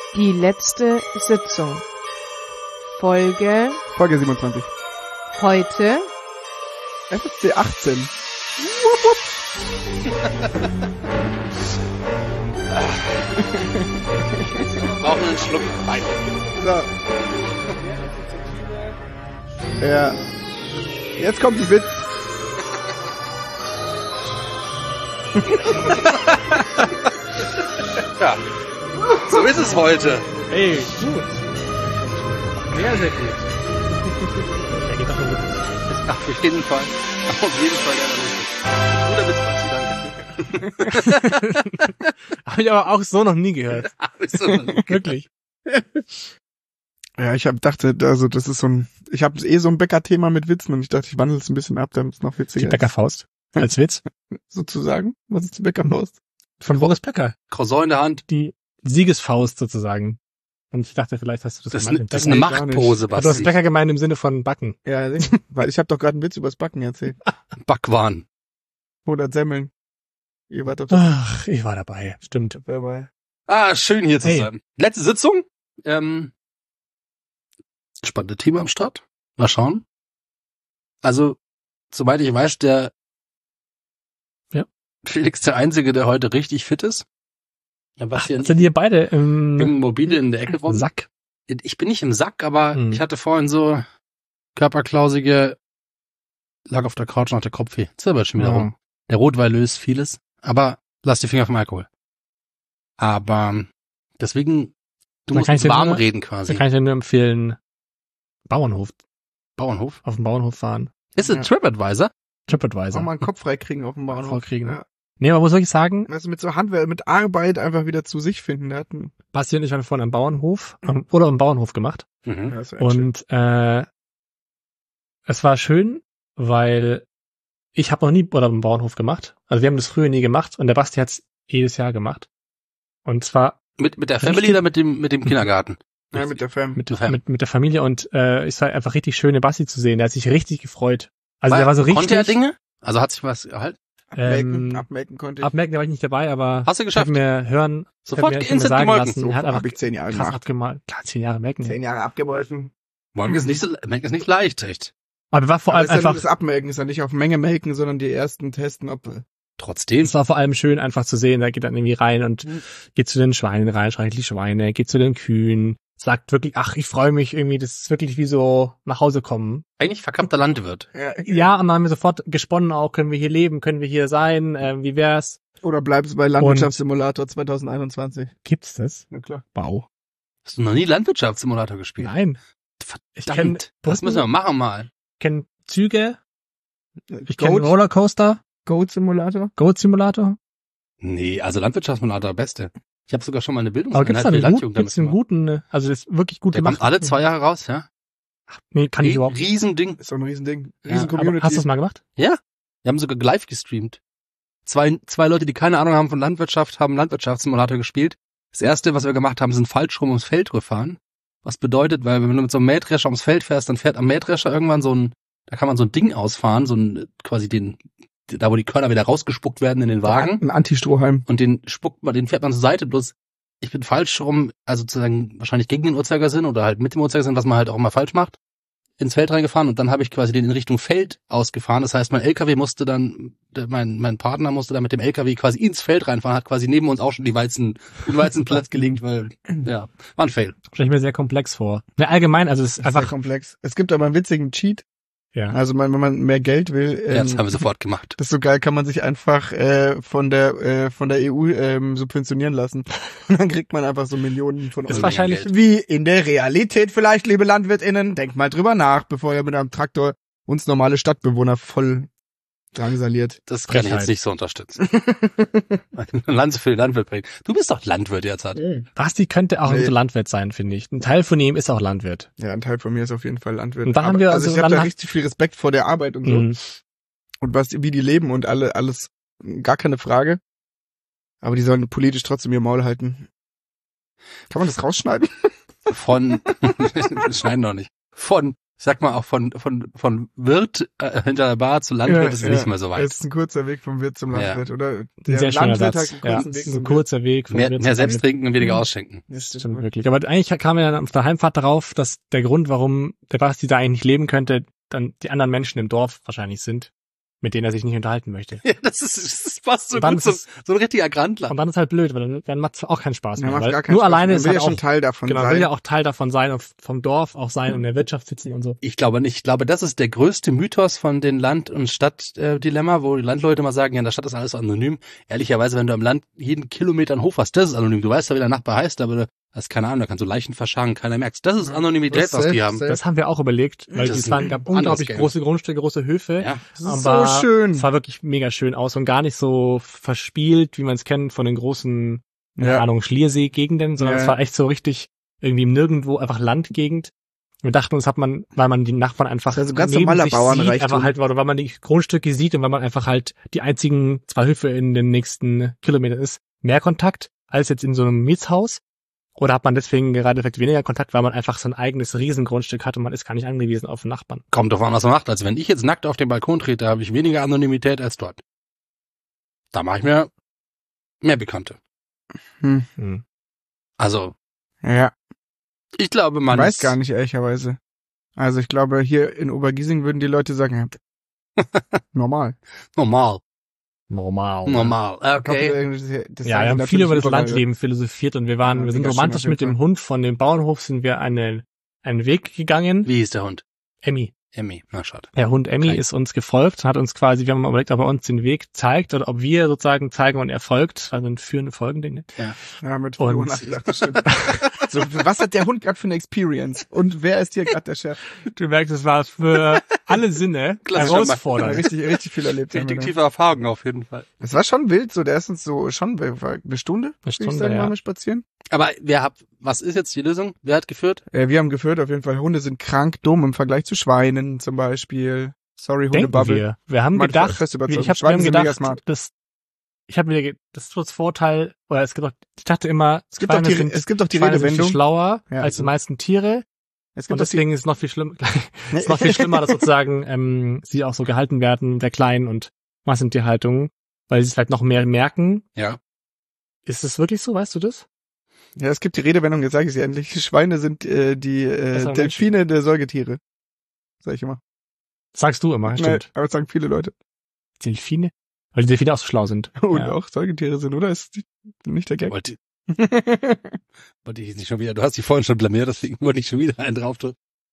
Die letzte Sitzung. Folge 27. heute FSC 18. Brauchen einen Schluck Wein. So. Ja. Jetzt kommt ein Witz. Ja, so ist es heute. Ey, gut. Sehr, sehr gut. Der geht doch nur gut. Auf jeden Fall. Auf jeden Fall gerne lustig. Guter Witz, Basti, danke. Habe ich aber auch so noch nie gehört. Wirklich. Ja, ich dachte, also das ist so ein, ich habe so ein Bäcker-Thema mit Witzen und ich dachte, ich wandle es ein bisschen ab, damit es noch witziger Die ist. Bäckerfaust. Als Witz. Sozusagen. Was ist die Bäckerfaust? Von Boris Becker. Croissant in der Hand. Die Siegesfaust sozusagen. Und ich dachte, vielleicht hast du das gemeint. Das ist eine gar nicht. Machtpose, Du hast Basti. Bäcker gemeint im Sinne von Backen. Ja, weil ich habe doch gerade einen Witz übers Backen erzählt. Backwaren. Oder Semmeln. Ihr wart doch das Ach, ich war dabei. Stimmt. dabei. Ah, schön hier zu Hey. sein. Letzte Sitzung. Spannende Thema am Start. Mal schauen. Also, soweit ich weiß, der Felix der Einzige, der heute richtig fit ist. Ja, Basti und Sind hier beide ich bin mobile in der Ecke rum. Sack? Ich bin nicht im Sack, aber Hm. ich hatte vorhin so körperklausige, lag auf der Couch nach der Kopfweh. Zirbelt schon wieder Ja. rum. Der Rotwein löst vieles, aber lass die Finger vom Alkohol. Aber deswegen, du Dann musst kann ich uns dir warm nur- reden Da quasi. kann ich dir nur empfehlen, Bauernhof. Bauernhof. Auf den Bauernhof fahren. Ist es Ja. TripAdvisor? Auch TripAdvisor. mal einen Kopf freikriegen auf dem Bahnhof. Vorkriegen. Ja. Nee, aber muss wirklich sagen, Also mit so Handwerk, mit Arbeit einfach wieder zu sich finden. Der hat einen, Basti und ich waren vorhin am Bauernhof, oder am Bauernhof gemacht. Mhm. ja, ist echt schön. Und es war schön, weil ich habe noch nie oder am Bauernhof gemacht. Also wir haben das früher nie gemacht und der Basti hat's jedes Jahr gemacht. Und zwar Mit der Family oder mit dem Kindergarten? Ja, mit der Fam. mit Okay. der Familie und es war einfach richtig schön, den Basti zu sehen. Der hat sich richtig gefreut. Also der war so richtig. Konnte er Dinge? Also hat sich was gehalten? Abmelken konnte ich. Abmerken, da war ich nicht dabei, aber Hast du ich geschafft? habe mir hören, Sofort ich hab mir instant sagen gemolken. lassen, So er hat einfach habe ich 10 Jahre krass gemacht. abgemalt. Klar, 10 Jahre merken. 10 Jahre abgemolken. Melken ist nicht leicht, echt. Aber war vor Aber allem ist ja nur einfach, das Abmelken, ist ja nicht auf Menge melken, sondern die ersten testen, ob Trotzdem. es war vor allem schön, einfach zu sehen, da geht dann irgendwie rein und geht zu den Schweinen rein, streichelt die Schweine, geht zu den Kühen, sagt wirklich, ach, ich freue mich irgendwie, das ist wirklich wie so nach Hause kommen. Eigentlich verkappter Landwirt. Ja, und dann haben wir sofort gesponnen auch, können wir hier leben, können wir hier sein, wie wär's? Oder bleibst du bei Landwirtschaftssimulator 2021? Gibt's das? Na klar. Wow. Hast du noch nie Landwirtschaftssimulator gespielt? Nein. Ich kenn Verdammt. Das müssen wir machen mal. Kenn Züge, ich kenn Goat, Rollercoaster, Goat Simulator? Goat Simulator. Nee, also Landwirtschaftssimulator, beste. Ich habe sogar schon mal eine Aber gibt's da Bildungseinheit für einen Landjugend gibt's einen gemacht. guten, also das ist wirklich gut Der gemacht. kommt alle 2 Jahre raus, ja? Nee, kann ich überhaupt nicht. Riesending. Ist doch ein Riesending. Ja, Riesen aber Community. hast du das mal gemacht? Ja. Wir haben sogar live gestreamt. Zwei Leute, die keine Ahnung haben von Landwirtschaft, haben Landwirtschaftssimulator gespielt. Das erste, was wir gemacht haben, sind falsch rum ums Feld gefahren. Was bedeutet, weil wenn du mit so einem Mähdrescher ums Feld fährst, dann fährt am Mähdrescher irgendwann da kann man so ein Ding ausfahren, quasi da wo die Körner wieder rausgespuckt werden in den Wagen. Ein Anti-Strohhalm. Und den fährt man zur Seite, bloß ich bin falsch rum, also sozusagen wahrscheinlich gegen den Uhrzeigersinn oder halt mit dem Uhrzeigersinn, was man halt auch immer falsch macht, ins Feld reingefahren und dann habe ich quasi den in Richtung Feld ausgefahren. Das heißt, mein LKW musste dann, mein Partner musste dann mit dem LKW quasi ins Feld reinfahren, hat quasi neben uns auch schon den Weizenplatz gelegt, weil, ja, war ein Fail. Stelle ich mir sehr komplex vor. Ja, allgemein, also es ist Das ist sehr einfach, komplex. Es gibt aber einen witzigen Cheat. ja. Also wenn man mehr Geld will, Ja, das haben wir sofort gemacht. das ist so geil, kann man sich einfach von der EU subventionieren lassen. Und dann kriegt man einfach so Millionen von Ist Euro. wahrscheinlich, Geld. Wie in der Realität vielleicht, liebe LandwirtInnen. Denkt mal drüber nach, bevor ihr mit einem Traktor uns normale Stadtbewohner voll drangsaliert. Das kann ich Frechheit. jetzt nicht so unterstützen. Land für den Landwirt bringen. Du bist doch Landwirt jetzt halt. Basti könnte auch Nee. ein so Landwirt sein, finde ich. Ein Teil von ihm ist auch Landwirt. Ja, ein Teil von mir ist auf jeden Fall Landwirt. Und dann haben Aber, wir also also ich habe dann da hat- richtig viel Respekt vor der Arbeit und so. Mhm. Und wie die leben und alles, gar keine Frage. Aber die sollen politisch trotzdem ihr Maul halten. Kann man das rausschneiden? Wir schneiden noch nicht. Von Ich sag mal auch von Wirt hinter der Bar zu Landwirt ist nicht mehr so weit. Es ist ein kurzer Weg vom Wirt zum Landwirt, oder? Ein sehr schöner Satz. Hat einen kurzen Weg ein kurzer Weg. Mehr selbst trinken und weniger ausschenken. Das Stimmt wirklich. Aber eigentlich kam er dann auf der Heimfahrt darauf, dass der Grund, warum der Basti da eigentlich nicht leben könnte, dann die anderen Menschen im Dorf wahrscheinlich sind, mit denen er sich nicht unterhalten möchte. Ja, das ist fast so dann gut, so ein richtiger Grandler. Und dann ist halt blöd, weil dann macht es auch keinen Spaß mehr. macht Weil gar keinen nur Spaß. alleine Man ist will halt ja schon auch, Teil davon genau, sein. will ja auch Teil davon sein und vom Dorf auch sein und in der Wirtschaft sitzen und so. Ich glaube nicht. Ich glaube, das ist der größte Mythos von den Land- und Stadtdilemma, wo die Landleute mal sagen, ja, in der Stadt ist alles so anonym. Ehrlicherweise, wenn du am Land jeden Kilometer einen Hof hast, das ist anonym. Du weißt ja, wie der Nachbar heißt, aber du hast keine Ahnung, da kannst du Leichen verscharren, keiner merkt's. Das ist Anonymität, Das ist was die safe, haben. safe. Das haben wir auch überlegt, weil Das es ist ein gab anderes unglaublich Game. große Grundstücke, große Höfe. Ja. Das ist so schön. Es sah wirklich mega schön aus und gar nicht so verspielt, wie man es kennt von den großen, keine Ahnung, Schliersee-Gegenden, sondern es war echt so richtig irgendwie im Nirgendwo einfach Landgegend. Wir dachten uns, weil man die Nachbarn einfach Also ganz neben normaler sich Bauernreichtum. sieht, aber halt, weil man die Grundstücke sieht und weil man einfach halt die einzigen 2 Höfe in den nächsten Kilometern ist, mehr Kontakt als jetzt in so einem Mietshaus. Oder hat man deswegen gerade vielleicht weniger Kontakt, weil man einfach so ein eigenes Riesengrundstück hat und man ist gar nicht angewiesen auf den Nachbarn. Kommt drauf an, was man macht. Also wenn ich jetzt nackt auf den Balkon trete, habe ich weniger Anonymität als dort. Da mache ich mir mehr Bekannte. Also, Ja, ich glaube, ich man weiß ist gar nicht, ehrlicherweise. Also ich glaube, hier in Obergiesing würden die Leute sagen, ja, normal. normal. Normal. Okay. Das Ja, wir haben viel über das Landleben philosophiert und wir Ja, sind mega schön romantisch auf jeden mit dem Fall. Hund von dem Bauernhof sind wir einen Weg gegangen. Wie hieß der Hund? Emmy. Emmy. Na, schade. Der Hund Emmy Klein. ist uns gefolgt, hat uns quasi, wir haben mal überlegt, ob er uns den Weg zeigt oder ob wir sozusagen zeigen und er folgt. Also ein führende Folgending. Ja, mit Und- Uhr nachgedacht, das stimmt. So, was hat der Hund gerade für eine Experience? Und wer ist hier gerade der Chef? Du merkst, es war für alle Sinne Klassischer Ja, herausfordernd. richtig viel erlebt. haben wir Richtig da. tiefe Erfahrung auf jeden Fall. Es war schon wild, so der ist uns so schon eine Stunde, würde ich Stunde, sagen, ja. waren wir spazieren. Aber was ist jetzt die Lösung? Wer hat geführt? Wir haben geführt, auf jeden Fall, Hunde sind krank dumm im Vergleich zu Schweinen zum Beispiel. Sorry, Denken Hundebubble. wir haben Meine gedacht, feste Überzeugung. wir Schweine haben sind mega gedacht, smart. das ist so das Vorteil, oder es gibt doch, ich dachte immer, Es gibt doch die Schweine sind viel Redewendung. schlauer Ja, als die also. meisten Tiere. Es Und gibt doch die, deswegen ist es noch viel schlimmer, ist noch viel schlimmer, dass sozusagen sie auch so gehalten werden, der Kleinen und Massentierhaltung, weil sie es vielleicht noch mehr merken. Ja. Ist es wirklich so, weißt du das? ja, es gibt die Redewendung, jetzt sage ich sie endlich. Schweine sind die Besser Delfine der Säugetiere. Sag ich immer. Sagst du immer, Nee, stimmt. aber das sagen viele Leute. Delfine? Weil die Delfine auch so schlau sind. Und Ja. auch Säugetiere sind, oder? Ist nicht der Gag. Wollte ich jetzt nicht schon wieder. Du hast dich vorhin schon blamiert, deswegen wollte ich schon wieder einen draufdrücken.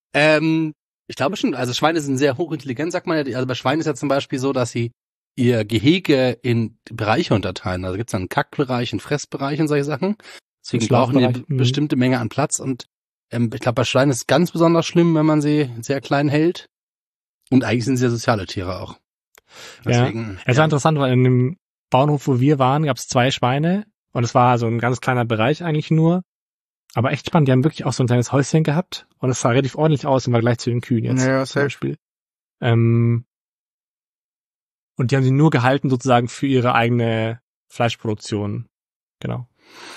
Ich glaube schon, also Schweine sind sehr hochintelligent, sagt man ja. Also bei Schweinen ist ja zum Beispiel so, dass sie ihr Gehege in Bereiche unterteilen. Also gibt es einen Kackbereich, einen Fressbereich und solche Sachen. Deswegen brauchen die eine Schlafbereich, bestimmte Menge an Platz. Und ich glaube, bei Schweinen ist es ganz besonders schlimm, wenn man sie sehr klein hält. Und eigentlich sind sie ja soziale Tiere auch. Deswegen, Es war interessant, weil in dem Bauernhof, wo wir waren, gab es 2 Schweine und es war so ein ganz kleiner Bereich eigentlich nur. Aber echt spannend, die haben wirklich auch so ein kleines Häuschen gehabt und es sah relativ ordentlich aus im Vergleich zu den Kühen jetzt. Ja, zum safe. Beispiel. Und die haben sie nur gehalten sozusagen für ihre eigene Fleischproduktion. Genau.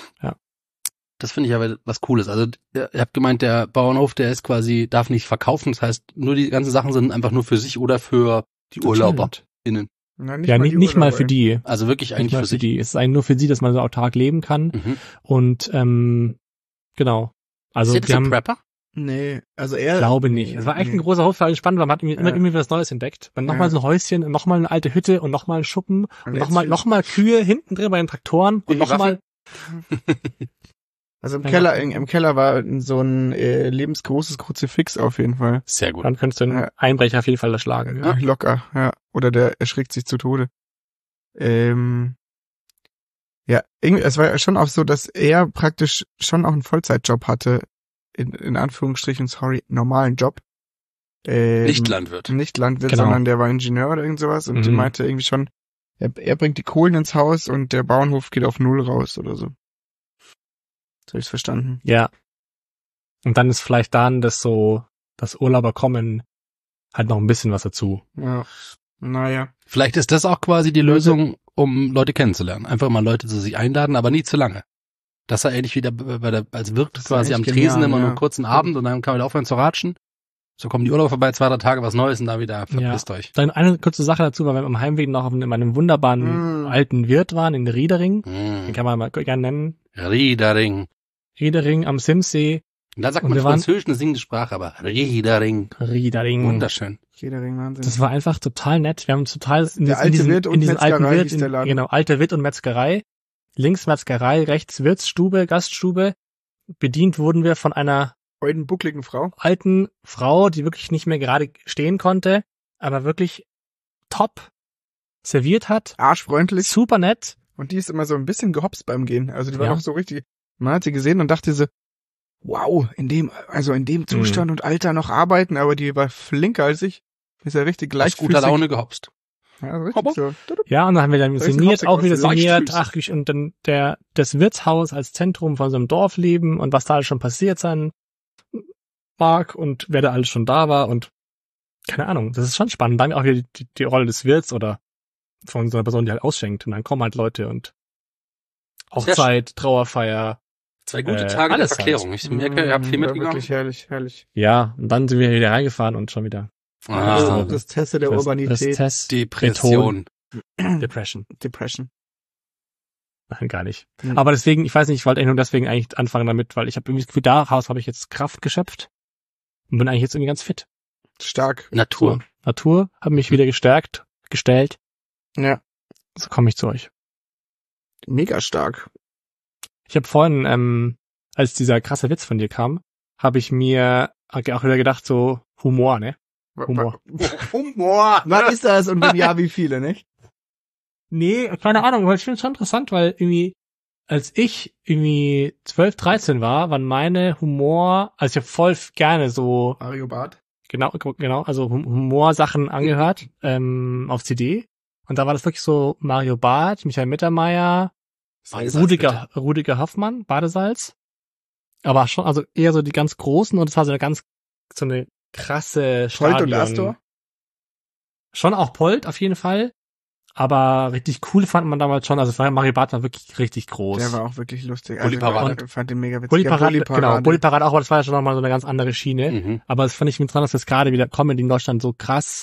Das finde ich aber was Cooles. Also ihr habt gemeint, der Bauernhof, der ist quasi, darf nicht verkaufen. Das heißt, nur die ganzen Sachen sind einfach nur für sich oder für die UrlauberInnen. Na, Ja, nicht mal für die. Also wirklich Nicht eigentlich mal für für sich. die. Es ist eigentlich nur für sie, dass man so autark leben kann. Mhm. Und genau. Also Ist die das haben, ein Prepper? Nee, also ich glaube nicht. Es war echt ein großer Hof, weil spannend war. Man hat immer irgendwie was Neues entdeckt. Dann nochmal so ein Häuschen, und nochmal eine alte Hütte und nochmal ein Schuppen und jetzt nochmal Kühe hinten drin bei den Traktoren und die nochmal. Also im Ja. Keller war so ein lebensgroßes Kruzifix auf jeden Fall. Sehr gut. Dann könntest du einen Ja. Einbrecher auf jeden Fall erschlagen. Ja. Locker, ja. Oder der erschrickt sich zu Tode. Ja, irgendwie, es war ja schon auch so, dass er praktisch schon auch einen Vollzeitjob hatte, in Anführungsstrichen, sorry, normalen Job. Nicht Landwirt. Nicht Landwirt, Genau. sondern der war Ingenieur oder irgend sowas und der meinte irgendwie schon, er bringt die Kohlen ins Haus und der Bauernhof geht auf 0 raus oder so. So hab ich's verstanden. Ja. Und dann ist vielleicht dann das Urlauber kommen halt noch ein bisschen was dazu. Ja. Naja. Vielleicht ist das auch quasi die Lösung, um Leute kennenzulernen. Einfach mal Leute zu sich einladen, aber nie zu lange. Das war ähnlich wie als Wirt Das ist quasi am echt Tresen genial, immer nur ja. einen kurzen Abend und dann kann man wieder aufhören zu ratschen. So kommen die Urlauber vorbei, 2-3 Tage, was Neues und da wieder verpisst euch. Dann eine kurze Sache dazu, weil wir am Heimweg noch in einem wunderbaren alten Wirt waren, in Riedering. Den kann man mal gerne nennen. Riedering am Simsee. Und dann sagt man Französisch, eine singende Sprache, aber Riedering. Wunderschön. Riedering, Wahnsinn. Das war einfach total nett. Wir haben uns total in alte diesem Wirt und alten Metzgerei Wirt, hieß der Laden. genau, alte Wirt und Metzgerei. Links Metzgerei, rechts Wirtsstube, Gaststube. Bedient wurden wir von einer Alten, buckligen Frau. alten Frau, die wirklich nicht mehr gerade stehen konnte, aber wirklich top serviert hat. Arschfreundlich. Super nett. Und die ist immer so ein bisschen gehopst beim Gehen. Also die war Ja. noch so richtig, man hat sie gesehen und dachte so, wow, in dem Zustand und Alter noch arbeiten, aber die war flinker als ich. Ist ja richtig Aus leichtfüßig. guter Laune gehopst. Ja, richtig so. Ja, und dann haben wir dann Richtig sinniert, auch wieder leicht sinniert, füßig. und dann das Wirtshaus als Zentrum von so einem Dorfleben und was da alles schon passiert sein mag und wer da alles schon da war und keine Ahnung, das ist schon spannend. Dann auch wieder die Rolle des Wirts oder von so einer Person, die halt ausschenkt und dann kommen halt Leute und Hochzeit, Trauerfeier. 2 gute Tage der alles Verklärung. Ich merke, ihr habt viel War mitgenommen. wirklich herrlich. Ja, und dann sind wir wieder reingefahren und schon wieder Das Teste der Urbanität. Test, Depression. Depression. Depression. Nein, gar nicht. Hm. Aber deswegen, ich weiß nicht, ich wollte nur deswegen eigentlich anfangen damit, weil ich habe irgendwie das Gefühl, daraus habe ich jetzt Kraft geschöpft und bin eigentlich jetzt irgendwie ganz fit. Stark. Natur. So, Natur hat mich wieder gestellt. Ja. So komme ich zu euch. Mega stark. Ich habe vorhin, als dieser krasse Witz von dir kam, habe ich mir auch wieder gedacht, so Humor, ne? Humor. Humor. Was ist das? Und wenn ja, wie viele, nicht? Nee, keine Ahnung, aber ich finde es schon interessant, weil irgendwie, als ich irgendwie 12, 13 war, waren meine Humor, also ich habe voll gerne so, Mario Barth. genau, also Humorsachen angehört, auf CD. Und da war das wirklich so Mario Barth, Michael Mittermeier, Rudiger Hoffmann, Badesalz. Aber schon, also eher so die ganz großen und es war so eine krasse Stadion. Polt und Astor. Schon auch Polt, auf jeden Fall. Aber richtig cool fand man damals schon, also Mario Barth war wirklich richtig groß. Der war auch wirklich lustig. Bulli-Parade. Ich fand den mega witzig. Bulli-Parade, genau, Bulli-Parade auch, aber das war ja schon nochmal so eine ganz andere Schiene. Mhm. Aber das fand ich interessant, dass das gerade wieder Comedy in Deutschland so krass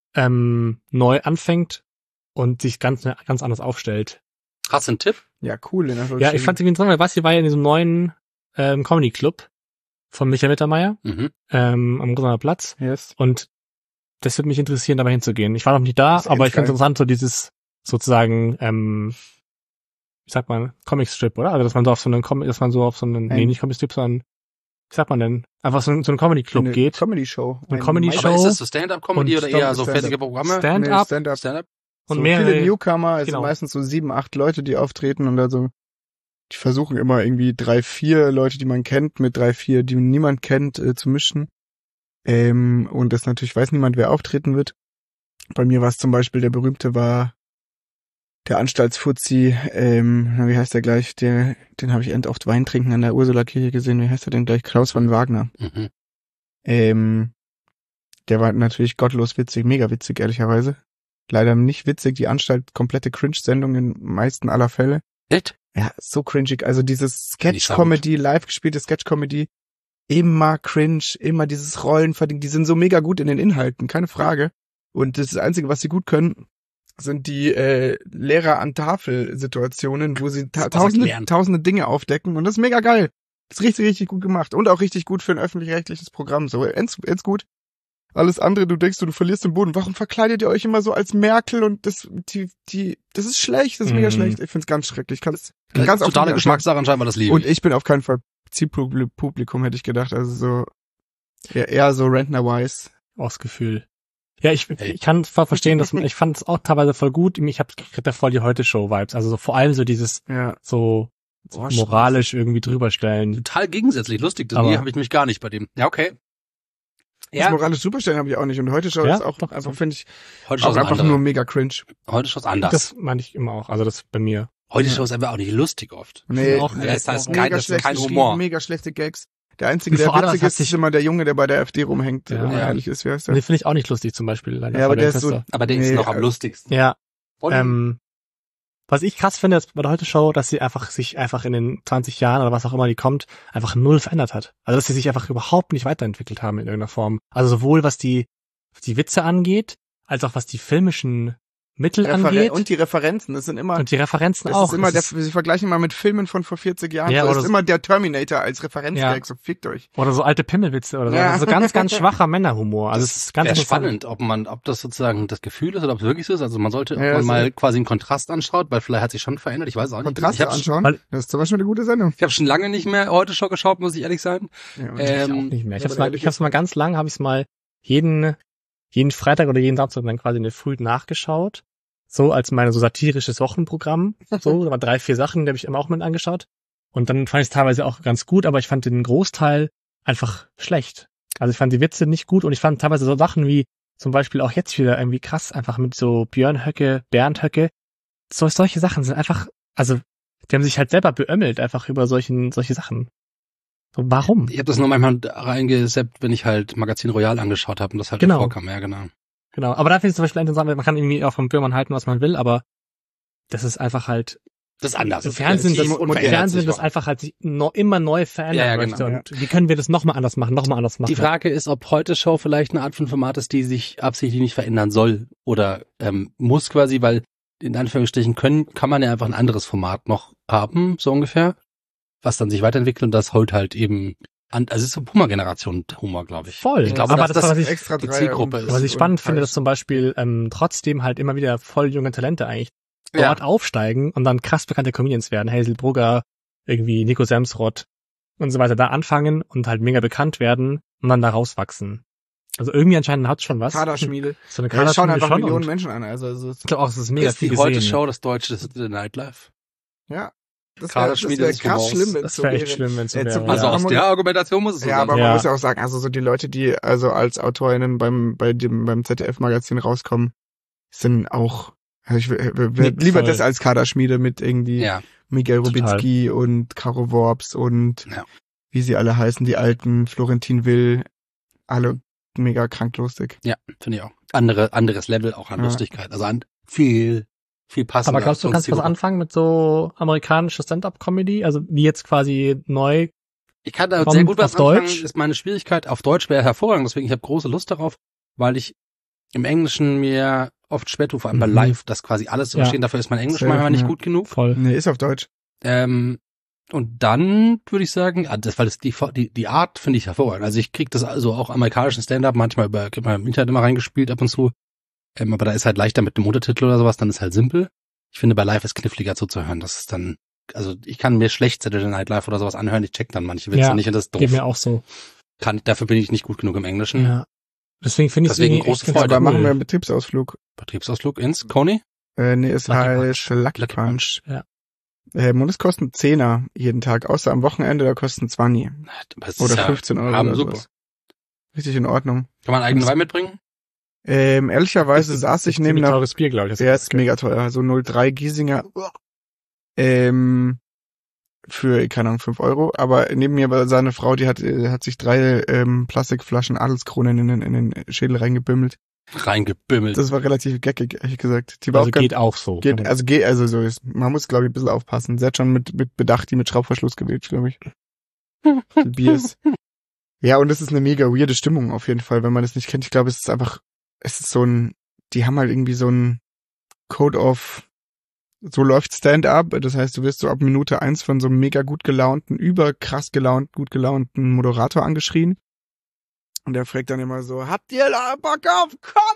neu anfängt und sich ganz anders aufstellt. Hast du einen Tipp? Ja, cool. Ja, ich fand es interessant, weil Basti war ja in diesem neuen Comedy-Club von Michael Mittermeier am Rosenheimer Platz. Yes. Und das würde mich interessieren, dabei hinzugehen. Ich war noch nicht da, Das ist aber ich finde es geil. interessant, so dieses sozusagen, wie sagt man, Comic-Strip, oder? Also dass man so auf so einen, nee, nicht Comic-Strip, sondern, wie sagt man denn, einfach so einen Comedy-Club geht. Comedy-Show. Eine Comedy-Show. Aber ist das so Stand-up-Comedy Und oder eher so Stand-up. fertige Programme? Stand-up Stand-up. Stand-up? und so mehrere, viele Newcomer, es genau. sind meistens so 7, 8 Leute, die auftreten und also die versuchen immer irgendwie 3, 4 Leute, die man kennt, mit 3, 4, die niemand kennt, zu mischen. Und das natürlich weiß niemand, wer auftreten wird. Bei mir war es zum Beispiel, der berühmte war der Anstaltsfuzzi, wie heißt der gleich, den habe ich oft Wein trinken an der Ursula-Kirche gesehen, wie heißt der denn gleich? Klaus von Wagner. Mhm. Der war natürlich gottlos witzig, mega witzig, ehrlicherweise. Leider nicht witzig, die Anstalt, komplette Cringe-Sendung in meisten aller Fälle. Echt? Ja, so cringig. Also dieses Nicht so Sketch-Comedy, live gespielte Sketch-Comedy, immer cringe, immer dieses Rollenverding, die sind so mega gut in den Inhalten, keine Frage. Und das Einzige, was sie gut können, sind die Lehrer an Tafel-Situationen, wo sie tausende Dinge aufdecken und das ist mega geil. Das ist richtig, richtig gut gemacht und auch richtig gut für ein öffentlich-rechtliches Programm. So, ends gut. Alles andere, du denkst, du verlierst den Boden. Warum verkleidet ihr euch immer so als Merkel und das ist schlecht, das ist mega schlecht. Ich find's ganz schrecklich. Ganz Totale Geschmackssache anscheinend, weil das liebe und ich bin auf keinen Fall Zielpublikum, hätte ich gedacht. Also so eher so Rentner-wise. Aus Gefühl. Ja, ich kann voll verstehen, dass ich fand es auch teilweise voll gut. Ich krieg da voll die Heute-Show-Vibes. Also so, vor allem so dieses so moralisch irgendwie drüberstellen. Total gegensätzlich, lustig. Das Aber- habe ich mich gar nicht bei dem. Ja, okay. Das moralisch Superstellen habe ich auch nicht. Und heute Show Ja, ist auch doch, einfach, so. finde ich, Heute auch Show ist einfach anders. nur mega cringe. Heute Show ist anders. Das meine ich immer auch. Also das bei mir. Heute Show ist einfach auch nicht lustig oft. Nee, auch- das heißt mega kein schlecht Humor. geschrieben, mega schlechte Gags. Der Einzige, Und der vor allem, witzig das hat ist, sich- ist immer der Junge, der bei der AfD rumhängt, Ja. wenn er Ja. ehrlich ist. Wie heißt Den der? finde ich auch nicht lustig zum Beispiel. Leider Ja, aber vor der ist so, Schwester. Aber der ist Nee, noch am lustigsten. Ja, Und Was ich krass finde, ist bei der Heute-Show, dass sie sich einfach in den 20 Jahren oder was auch immer die kommt, einfach null verändert hat. Also dass sie sich einfach überhaupt nicht weiterentwickelt haben in irgendeiner Form. Also sowohl was die Witze angeht, als auch was die filmischen Mittel angeht. Und die Referenzen, das sind immer... Und die Referenzen das auch. Ist immer sie vergleichen mal mit Filmen von vor 40 Jahren. Ja, das oder ist immer der Terminator als Referenzgag, so fickt euch. Oder so alte Pimmelwitze oder so. Ja. Also ganz, ganz schwacher Männerhumor. Also es ist ganz spannend, ob das sozusagen das Gefühl ist oder ob es wirklich so ist. Also man sollte, ob Ja, man mal quasi einen Kontrast anschaut, weil vielleicht hat sich schon verändert. Ich weiß auch nicht. Kontraste anschauen, das ist zum Beispiel eine gute Sendung. Ich habe schon lange nicht mehr Heute-Show geschaut, muss ich ehrlich sein. Ja, Ich auch nicht mehr. Ich hab's mal ganz lang, habe ich mal jeden Freitag oder jeden Samstag dann quasi in der Früh nachgeschaut. So als meine so satirisches Wochenprogramm. So, da waren 3-4 Sachen, die habe ich immer auch mit angeschaut. Und dann fand ich es teilweise auch ganz gut, aber ich fand den Großteil einfach schlecht. Also ich fand die Witze nicht gut und ich fand teilweise so Sachen wie zum Beispiel auch jetzt wieder irgendwie krass, einfach mit so Bernd Höcke. Solche Sachen sind einfach, also die haben sich halt selber beömmelt, einfach über solche Sachen. So, warum? Ich habe das nur manchmal reingeseppt, wenn ich halt Magazin Royal angeschaut habe und das halt Genau. vorkam. Ja, genau. Genau, aber da finde ich zum Beispiel interessant, man kann irgendwie auch vom Böhmermann halten, was man will, aber das ist einfach halt Das ist anders. das Fernsehen, das einfach halt immer neu verändern Ja, möchte. genau. Und wie können wir das nochmal anders machen? Die Frage ist, ob Heute-Show vielleicht eine Art von Format ist, die sich absichtlich nicht verändern soll oder muss quasi, weil in Anführungsstrichen kann man ja einfach ein anderes Format noch haben, so ungefähr, was dann sich weiterentwickelt und das holt halt eben also es ist so Humor, glaube ich. Voll. Ich glaube, aber dass das, was ich extra die Zielgruppe ist. was ich spannend finde, dass zum Beispiel trotzdem halt immer wieder voll junge Talente eigentlich dort aufsteigen und dann krass bekannte Comedians werden. Hazel Brugger, irgendwie Nico Semsrott und so weiter, da anfangen und halt mega bekannt werden und dann da rauswachsen. Also irgendwie anscheinend hat's schon was. Kaderschmiede. So eine Ja, das schauen Kaderschmiede einfach schon Millionen und Menschen an. Also ich glaube auch, es ist mega Ist viel die gesehen. Heute-Show das deutsche Saturday Night Live? ja. Das Kaderschmiede wäre des krass Humors. schlimm, wenn es Das so wäre echt wäre. schlimm, wenn es so Jetzt wäre. Also Ja. aus der Argumentation muss es so Ja, sein. aber man Ja. muss ja auch sagen, also so die Leute, die also als AutorInnen beim ZDF-Magazin rauskommen, sind auch, also ich will lieber voll. das als Kaderschmiede mit irgendwie Ja, Miguel Total. Rubinski und Caro Worps und Ja. wie sie alle heißen, die alten, Florentin Will, alle mega krank lustig. ja, finde ich auch. Anderes Level auch an Ja. Lustigkeit. Also an viel passender. Aber glaubst du, kannst du was anfangen mit so amerikanischer Stand-Up-Comedy? Also die jetzt quasi neu. Ich kann da Kommt sehr gut was auf Deutsch? anfangen. Ist meine Schwierigkeit. Auf Deutsch wäre hervorragend, deswegen ich habe große Lust darauf, weil ich im Englischen mir oft schwer tue, vor allem bei Mhm. Live, das quasi alles zu Ja. verstehen. Dafür ist mein Englisch Safe, manchmal nicht ja. gut genug. Voll. Nee, ist auf Deutsch. Und dann würde ich sagen, weil das die Art finde ich hervorragend. Also ich krieg das also auch amerikanischen Stand-Up manchmal im Internet immer reingespielt ab und zu. Aber da ist halt leichter mit einem Untertitel oder sowas, dann ist halt simpel. Ich finde, bei Live ist kniffliger zuzuhören. Das ist dann, also ich kann mir schlecht Saturday Night Live oder sowas anhören, ich check dann manche Witze Ja, nicht und das ist Geht doof. mir auch so. Dafür bin ich nicht gut genug im Englischen. Ja. Deswegen finde ich es Deswegen irgendwie große echt ganz Freude. Aber machen wir cool. einen Betriebsausflug. Betriebsausflug ins Coney? Nee, es Lucky heißt Lucky Punch. Ja. Und es kostet 10er jeden Tag, außer am Wochenende, da kosten 20 Das ist oder ja 15 Euro Abend oder super. sowas. Richtig in Ordnung. Kann man einen eigenen Wein mitbringen? Ehrlicherweise saß ich neben Ziemlich einer, teures Bier, glaube ich. der ist mega teuer, so 0,3 Giesinger, für, keine Ahnung, 5 Euro, aber neben mir war seine Frau, die hat sich 3 Plastikflaschen Adelskronen in den Schädel reingebimmelt. Reingebimmelt. Das war relativ geckig, ehrlich gesagt. Die war Also auch ganz, geht auch so. also so ist, man muss, glaube ich, ein bisschen aufpassen. Sie hat schon mit Bedacht die mit Schraubverschluss gewählt, glaube ich. Die Biers. Ja, und es ist eine mega weirde Stimmung auf jeden Fall, wenn man das nicht kennt. Ich glaube, es ist so ein, die haben halt irgendwie so ein Code of, so läuft Stand-up. Das heißt, du wirst so ab Minute 1 von so einem mega gut gelaunten, gut gelaunten Moderator angeschrien. Und der fragt dann immer so, habt ihr Bock auf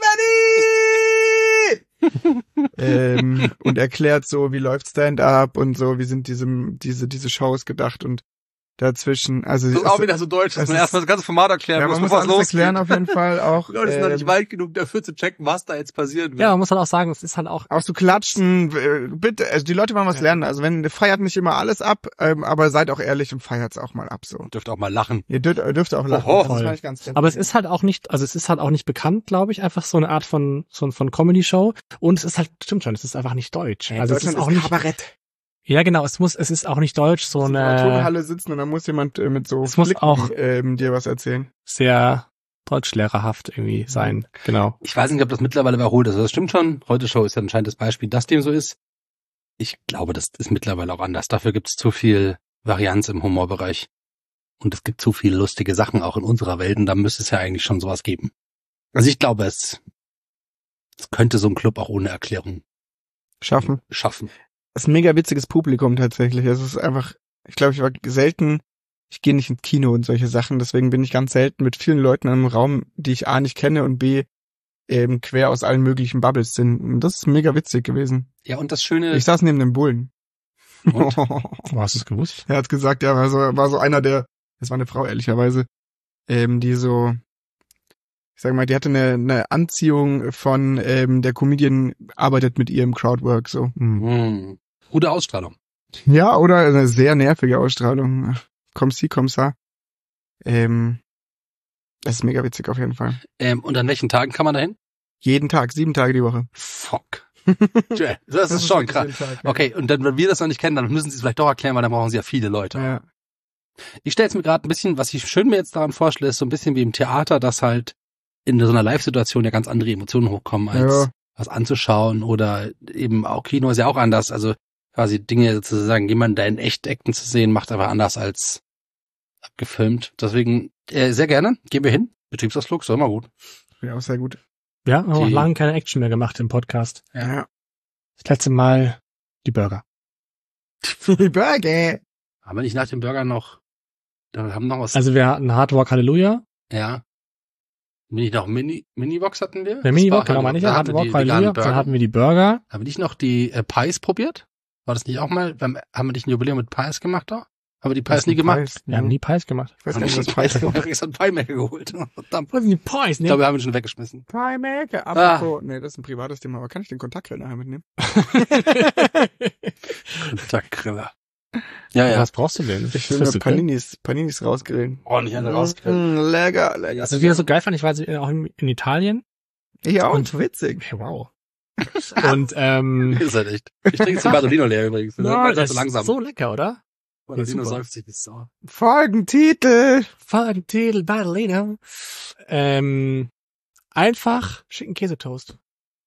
Comedy? Und erklärt so, wie läuft Stand-up und so, wie sind diese Shows gedacht und dazwischen, also Das ist auch wieder so deutsch, dass es man ist- erstmal das ganze Format erklären ja, muss, man muss bevor es alles losgeht. erklären auf jeden Fall auch. Die Leute sind noch nicht weit genug dafür zu checken, was da jetzt passieren wird. Ja, man muss halt auch sagen, es ist halt auch, Auch so klatschen, bitte, also die Leute wollen was lernen. Also feiert nicht immer alles ab, aber seid auch ehrlich und feiert's auch mal ab so. Dürft auch mal lachen. Ihr dürft auch lachen. Oho. Das Voll. fand ich ganz aber es ist halt auch nicht, also es ist halt auch nicht bekannt, glaube ich, einfach so eine Art von Comedy-Show. Und es ist halt, stimmt schon, es ist einfach nicht deutsch. Also es ist auch nicht, Kabarett. ja genau, es ist auch nicht deutsch, so In der eine Turnhalle sitzen und dann muss jemand mit so Es muss Flicken, auch- dir was erzählen. sehr deutschlehrerhaft irgendwie sein. Genau. Ich weiß nicht, ob das mittlerweile überholt ist. Also das stimmt schon. Heute Show ist ja ein entscheidendes Beispiel, dass dem so ist. Ich glaube, das ist mittlerweile auch anders. Dafür gibt es zu viel Varianz im Humorbereich. Und es gibt zu viele lustige Sachen auch in unserer Welt. Und da müsste es ja eigentlich schon sowas geben. Also ich glaube, es könnte so ein Club auch ohne Erklärung Schaffen. schaffen. Das ist ein mega witziges Publikum tatsächlich. Es ist einfach, ich glaube, ich war selten, ich gehe nicht ins Kino und solche Sachen, deswegen bin ich ganz selten mit vielen Leuten in einem Raum, die ich A nicht kenne und B eben quer aus allen möglichen Bubbles sind. Und das ist mega witzig gewesen. Ja, und das Schöne... Ich saß neben dem Bullen. Und? Wo hast du es gewusst? Er hat gesagt, ja, war so einer der, das war eine Frau ehrlicherweise, die so, ich sag mal, die hatte eine Anziehung von der Comedian arbeitet mit ihr im Crowdwork so. Gute Ausstrahlung. Ja, oder eine sehr nervige Ausstrahlung. Komm sie, komm sa. Das ist mega witzig auf jeden Fall. Und an welchen Tagen kann man da hin? Jeden Tag, 7 Tage die Woche. Fuck. Das ist schon krass. Tag, ja. Okay, und dann, wenn wir das noch nicht kennen, dann müssen sie es vielleicht doch erklären, weil dann brauchen sie ja viele Leute. Ja. Ich stelle jetzt mir gerade ein bisschen, was ich schön mir jetzt daran vorstelle, ist so ein bisschen wie im Theater, dass halt in so einer Live-Situation ja ganz andere Emotionen hochkommen, als was anzuschauen oder eben auch Kino ist ja auch anders. Also quasi Dinge sozusagen, jemanden da in echt Acten zu sehen, macht aber anders als abgefilmt. Deswegen sehr gerne, gehen wir hin. Betriebsausflug, ist doch immer gut. Ja, auch sehr gut. Ja, haben auch lange keine Action mehr gemacht im Podcast. Ja. Das letzte Mal die Burger. Die Burger. Haben wir nicht nach dem Burger noch, da haben noch was. Also wir hatten Hard Rock Halleluja. Ja. Nicht noch Minibox hatten wir? Der Minibox, genau, meine ich ja. Hard Rock Halleluja. Dann hatten wir die Burger. Haben wir nicht noch die Pies probiert? War das nicht auch mal, haben wir nicht ein Jubiläum mit Pies gemacht da? Haben wir die Pies nie gemacht? Wir haben nie Pies gemacht. Ich weiß gar nicht, was Pies Ich habe extra einen Pie-Maker geholt. Verdammt. Was sind die Pies, Ich glaube, wir haben ihn schon weggeschmissen. Pie Maker. Apropos, nee, das ist ein privates Thema, aber kann ich den Kontaktgrill nachher mitnehmen? Kontaktgriller. Ja. Was brauchst du denn? Ich will mir Paninis rausgrillen. Oh, nicht alle rausgrillen. Lecker. Also wie das so geil fand, ich war auch in Italien. Ja, Und und witzig. Hey, wow. Und Ist halt echt. Ich trinke jetzt den Bardolino leer übrigens. ja, Das das ist langsam. ist so lecker, oder? Bardolino super. säuft sich bis sauer. Folgentitel. Folgentitel Bardolino. Einfach Schinken-Käsetoast.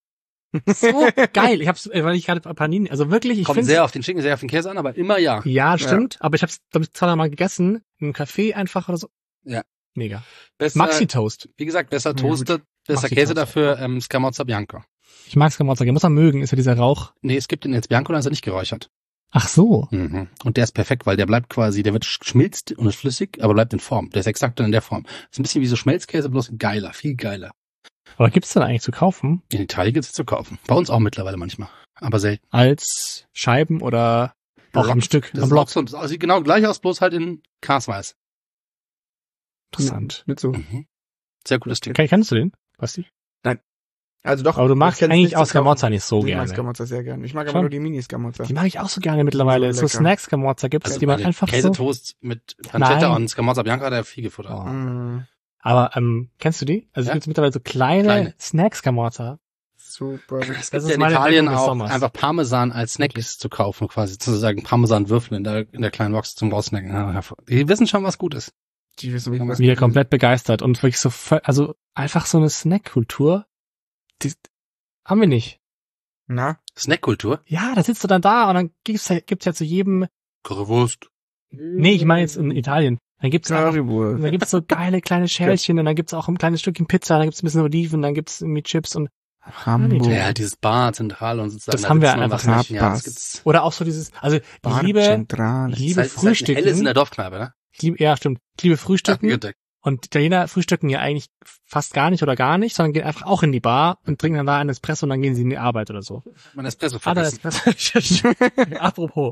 So geil. Ich hab's, weil ich gerade Panini, also wirklich, ich Kommt finde sehr auf den Schinken, sehr auf den Käse an, aber immer ja. ja, stimmt, aber ich hab's, glaube ich, 200 Mal gegessen, im Café einfach oder so. Ja. Mega. Besser, Maxi-Toast. Wie gesagt, besser Ja, toastet, besser Maxi-Toast. Käse dafür, Scamozza Bianco. Ich mag Scamozza, muss man mögen, ist ja dieser Rauch. Nee, es gibt den jetzt Bianco, dann ist er nicht geräuchert. Ach so. Mhm. Und der ist perfekt, weil der bleibt quasi, der wird schmilzt und ist flüssig, aber bleibt in Form. Der ist exakt in der Form. Ist ein bisschen wie so Schmelzkäse, bloß geiler, viel geiler. Aber gibt's denn eigentlich zu kaufen? In Italien gibt's zu kaufen. Bei uns auch mittlerweile manchmal. Aber selten. Als Scheiben oder auch am Stück, Das am ist Block? auch so, das sieht genau gleich aus, bloß halt in Karsweiß. Interessant. Mit so. Mhm. Sehr cooles Ding. Kennst du den, Basti? Also doch. Aber du magst ich kenn's eigentlich nicht auch zu kaufen. Scamozza nicht so Ich mag gerne. Scamozza sehr gerne. Ich mag Schon? aber nur die Mini-Scamozza. Die mag ich auch so gerne mittlerweile. So So lecker. Snacks-Scamozza gibt's, Also die man meine einfach so... Käsetoast mit Pancetta Nein. und Scamozza Bianca hat er viel gefuttert. Oh. Mm, Aber kennst du die? Also Ja. es gibt mittlerweile so kleine Kleine. Snacks-Scamozza. super. Es Das gibt ist ja in meine Italien Entdeckung des auch Sommers. einfach Parmesan als Snacks zu kaufen, quasi sozusagen Parmesan-Würfel in der kleinen Box zum Raussnacken. Ja, die wissen schon, was gut ist. Die wissen, wie was Wieder komplett begeistert und wirklich so, also einfach so eine Snack-Kultur, die haben wir nicht. Na? Snackkultur? Ja, da sitzt du dann da und dann gibt's ja zu jedem, Currywurst. nee, ich meine jetzt in Italien, dann gibt's einfach, Currywurst. dann gibt's so geile kleine Schälchen und dann gibt's auch ein kleines Stückchen Pizza, dann gibt's ein bisschen Oliven, dann gibt's irgendwie Chips und Hamburg. Ja, dieses Bar zentral und sozusagen. Das da haben wir sitzt man einfach was nicht. nicht. Ja, das gibt's. oder auch so dieses, also ich liebe Zentrale. Ist halt helles in Frühstücken, der Dorfkneipe, ne? ja stimmt, ich liebe Frühstücken. Ja, Und Italiener frühstücken ja eigentlich fast gar nicht oder gar nicht, sondern gehen einfach auch in die Bar und trinken dann da einen Espresso und dann gehen sie in die Arbeit oder so. mein Espresso Ah, da vergessen. Espresso. Apropos.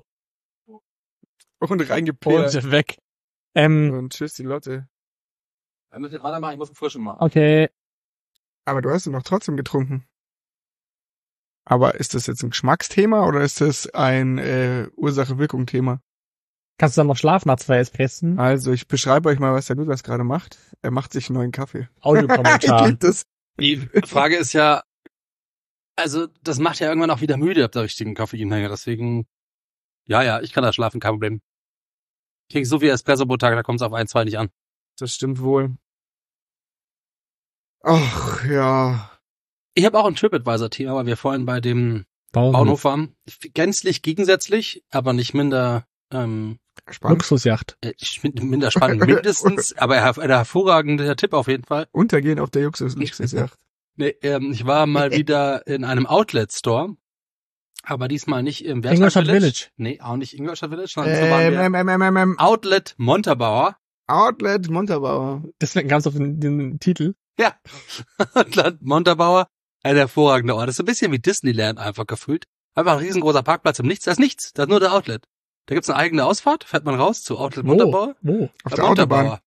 Und reingepillt. Und weg. Und tschüss, die Lotte. Warte mal, ich muss frischen machen. Okay. Aber du hast ihn doch trotzdem getrunken. Aber ist das jetzt ein Geschmacksthema oder ist das ein Ursache-Wirkung-Thema? Kannst du dann noch schlafen nach 2 Espressen? Also, ich beschreibe euch mal, was der Lukas gerade macht. Er macht sich einen neuen Kaffee. Ich Audiokommentar. lieb das. Die Frage ist ja, also das macht ja irgendwann auch wieder müde ab der richtigen Koffeinmenge, deswegen, ja, ich kann da schlafen, kein Problem. Ich kriege so viel Espresso pro Tag, da kommt es auf 1, 2 nicht an. Das stimmt wohl. Ach, ja. Ich habe auch ein TripAdvisor-Thema, weil wir vorhin bei dem Bauernhof war. Gänzlich gegensätzlich, aber nicht minder Spannend. Luxusjacht. minder spannend, mindestens, aber ein hervorragender Tipp auf jeden Fall. Untergehen auf der Luxusjacht. Nee, ich war mal wieder in einem Outlet-Store, aber diesmal nicht im Ingolstadt Village. Village. Nee, auch nicht Ingolstadt Village, sondern diesmal waren wir Outlet Montabaur. Outlet Montabaur. Deswegen kam es auf den Titel. Ja, Outlet Montabaur, ein hervorragender Ort. Das ist so ein bisschen wie Disneyland einfach gefühlt. Einfach ein riesengroßer Parkplatz im Nichts, da ist nichts, da ist nur der Outlet. Da gibt's eine eigene Ausfahrt, fährt man raus zu Outlet Montabaur. Wo? Auf der Autobahn. Montabaur.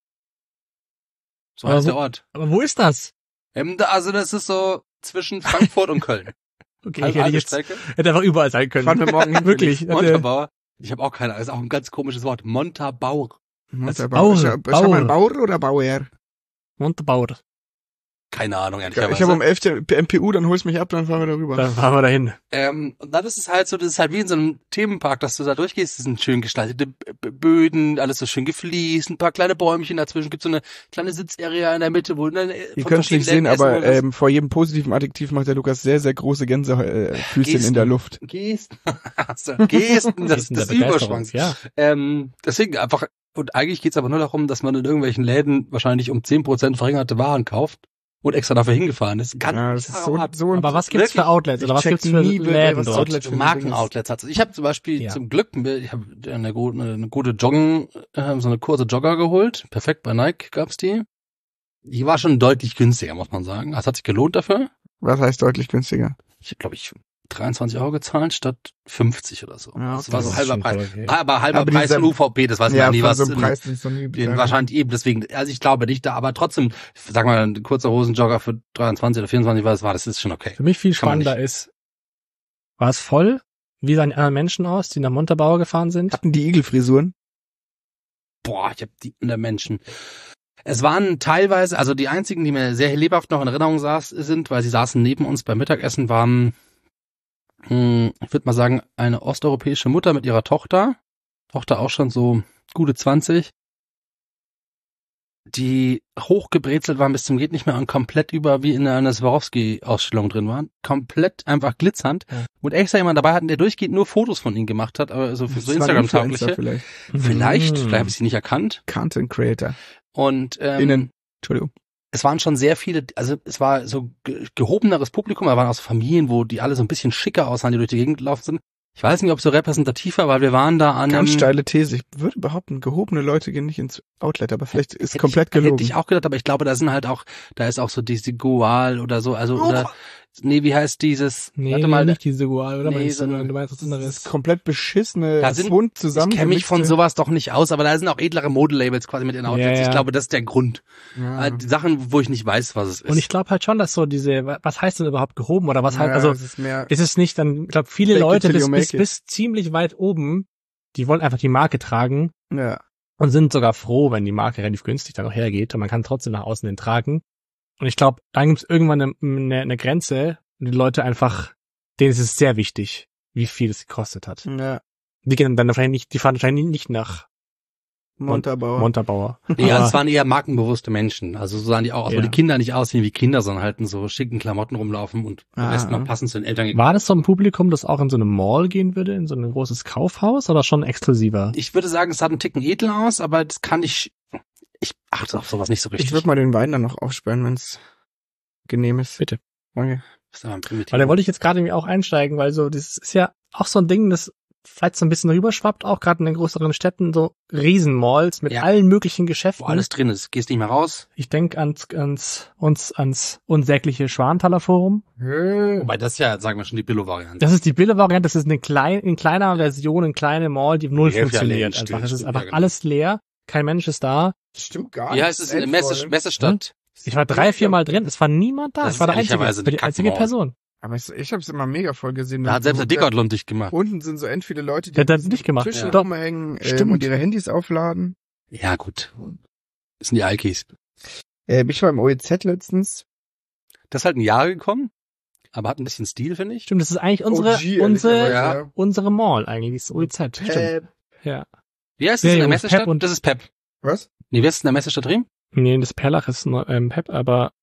So Aber heißt wo- der Ort. Aber wo ist das? Also das ist so zwischen Frankfurt und Köln. Okay, Also hätte eine jetzt Strecke. hätte einfach überall sein können. Fahren wir morgen hin. Wirklich. Montabaur. Ich habe auch keine Ahnung, ist auch ein ganz komisches Wort. Montabaur. Montabaur. Ist Bauer. ja ein Bauer oder Bauer? Montabaur. Keine Ahnung, Ich ehrlicherweise. habe um 11 MPU, dann holst mich ab, dann fahren wir darüber. Da fahren wir dahin. Und dann ist es halt so, das ist halt wie in so einem Themenpark, dass du da durchgehst. Das sind schön gestaltete Böden, alles so schön gefliest, ein paar kleine Bäumchen dazwischen, gibt so eine kleine Sitzarea in der Mitte, wo Ihr könnt es nicht sehen, aber vor jedem positiven Adjektiv macht der Lukas sehr, sehr große Gänsefüßchen in der Luft. Gesten, Gesten, das Der Begeisterung. Überschwangs. Ja. Deswegen einfach, und eigentlich geht's aber nur darum, dass man in irgendwelchen Läden wahrscheinlich um 10% verringerte Waren kauft und extra dafür hingefahren ist. Ganz Ja, das ist so Aber was gibt's für Outlets? Oder was check gibt's für nie, Läden was dort? Outlet für ein Ding Markenoutlets hat. Ich habe zum Beispiel Ja. zum Glück, ich habe eine gute Joggen, so eine kurze Jogger geholt. Perfekt, bei Nike gab's die. Die war schon deutlich günstiger, muss man sagen. Das hat sich gelohnt dafür. Was heißt deutlich günstiger? Ich habe, glaube ich, 23 € gezahlt statt 50 oder so. Ja, Das war so das ist halber schon Preis. okay. Aber halber Aber Preis dieser- von UVP, das weiß man nie, von was so einem Preis ist noch nie den bekannt. wahrscheinlich eben, deswegen, also ich glaube nicht da, aber trotzdem, sag mal, ein kurzer Hosenjogger für 23 oder 24, was war, das ist schon okay. Für mich viel Kann man spannender ist, war es voll? Wie sahen die anderen Menschen aus, die nach Montabaur gefahren sind? Hatten die Igelfrisuren? Boah, ich hab die unter Menschen. Es waren teilweise, also die einzigen, die mir sehr lebhaft noch in Erinnerung sind, weil sie saßen neben uns beim Mittagessen, waren, ich würde mal sagen, eine osteuropäische Mutter mit ihrer Tochter auch schon so gute 20, die hochgebrezelt waren bis zum geht nicht mehr und komplett über wie in einer Swarovski-Ausstellung drin waren. Komplett einfach glitzernd. Ja. Und extra jemand dabei hatten, der durchgehend nur Fotos von ihnen gemacht hat, aber so für so Das waren Influencer Instagram-taugliche. vielleicht. Vielleicht habe ich sie nicht erkannt. Content Creator. Und Innen. Entschuldigung. es waren schon sehr viele, also es war so gehobeneres Publikum, da waren auch so Familien, wo die alle so ein bisschen schicker aussahen, die durch die Gegend gelaufen sind. Ich weiß nicht, ob es so repräsentativ war, weil wir waren da an Ganz einem... steile These. Ich würde behaupten, gehobene Leute gehen nicht ins Outlet, aber vielleicht ist Hätte komplett gelogen. Hätte ich auch gedacht, aber ich glaube, da sind halt auch, da ist auch so diese Goal oder so, also, oder, nee, wie heißt dieses, Nee, warte mal, nicht diese Gual, oder? Nee, Meinst du, sondern- du meinst was Das anderes? ist komplett beschissene Da sind- Fund zusammen. ich kenne mich von gemixte- sowas doch nicht aus, aber da sind auch edlere Modelabels quasi mit den Outlets. Ja, ja. Ich glaube, das ist der Grund. Ja. Die Sachen, wo ich nicht weiß, was es ist. Und ich glaube halt schon, dass so diese, was heißt denn überhaupt gehoben oder was halt, Ja, also es ist mehr ist es nicht dann, ich glaube, viele Fake it Leute till you make it. bis ziemlich weit oben, die wollen einfach die Marke tragen ja. und sind sogar froh, wenn die Marke relativ günstig dann auch hergeht und man kann trotzdem nach außen hin tragen. Und ich glaube, dann gibt es irgendwann eine Grenze und die Leute einfach, denen ist es sehr wichtig, wie viel es gekostet hat. Ja. Die gehen dann wahrscheinlich nicht, die fahren wahrscheinlich nicht nach Montabaur. Montabaur. Ja, Aber- es waren eher markenbewusste Menschen. Also so sahen die auch aus, Ja. wo die Kinder nicht aussehen wie Kinder, sondern halt in so schicken Klamotten rumlaufen und am besten noch passend zu den Eltern. War das so ein Publikum, das auch in so eine Mall gehen würde, in so ein großes Kaufhaus oder schon exklusiver? Ich würde sagen, es sah einen Ticken edel aus, aber das kann ich achte auf sowas nicht so richtig. Ich würde mal den Wein dann noch aufsperren, wenn es genehm ist. Bitte. Okay. Das ist aber ein primitiv. Weil da wollte ich jetzt gerade irgendwie auch einsteigen, weil so, das ist ja auch so ein Ding, das vielleicht so ein bisschen rüberschwappt, auch gerade in den größeren Städten, so Riesenmalls mit Ja. allen möglichen wo Geschäften. alles drin ist. Gehst nicht mehr raus. Ich denke ans unsägliche Schwanthaler Forum. Wobei das ja, sagen wir schon, die Billo-Variante. Das ist die Billo-Variante, das ist eine in kleiner Version, eine kleine Mall, die null Die Hälfte funktioniert. leer Einfach. steht, Es ist stimmt, einfach ja, genau. alles leer, kein Mensch ist da. Das stimmt gar Wie heißt es in der Messestadt? Ich war 3-4 Mal drin, es war niemand da. Das Ich war ist der einzige, ehrlicherweise ich bin die eine einzige Kackmall. Person. Aber ich habe es immer mega voll gesehen. Da hat selbst der Decathlon dicht gemacht. Unten sind so end viele Leute, die Der hat das nicht gemacht. Tische Ja. rumhängen Stimmt. und ihre Handys aufladen. Ja, gut. Das sind die Alkis. Ich war im OEZ letztens. Das ist halt ein Jahr gekommen, aber hat ein bisschen Stil, finde ich. Stimmt, das ist eigentlich OG, ehrlicherweise, ja. unsere Mall eigentlich, das OEZ. Stimmt. Ja. Wie heißt das Ja, in der Jungs, Messestadt? Pep und- Das ist Pep. Was? Nee, wie heißt es in der Messestadt Riem? Nee, das Perlach ist Pep, aber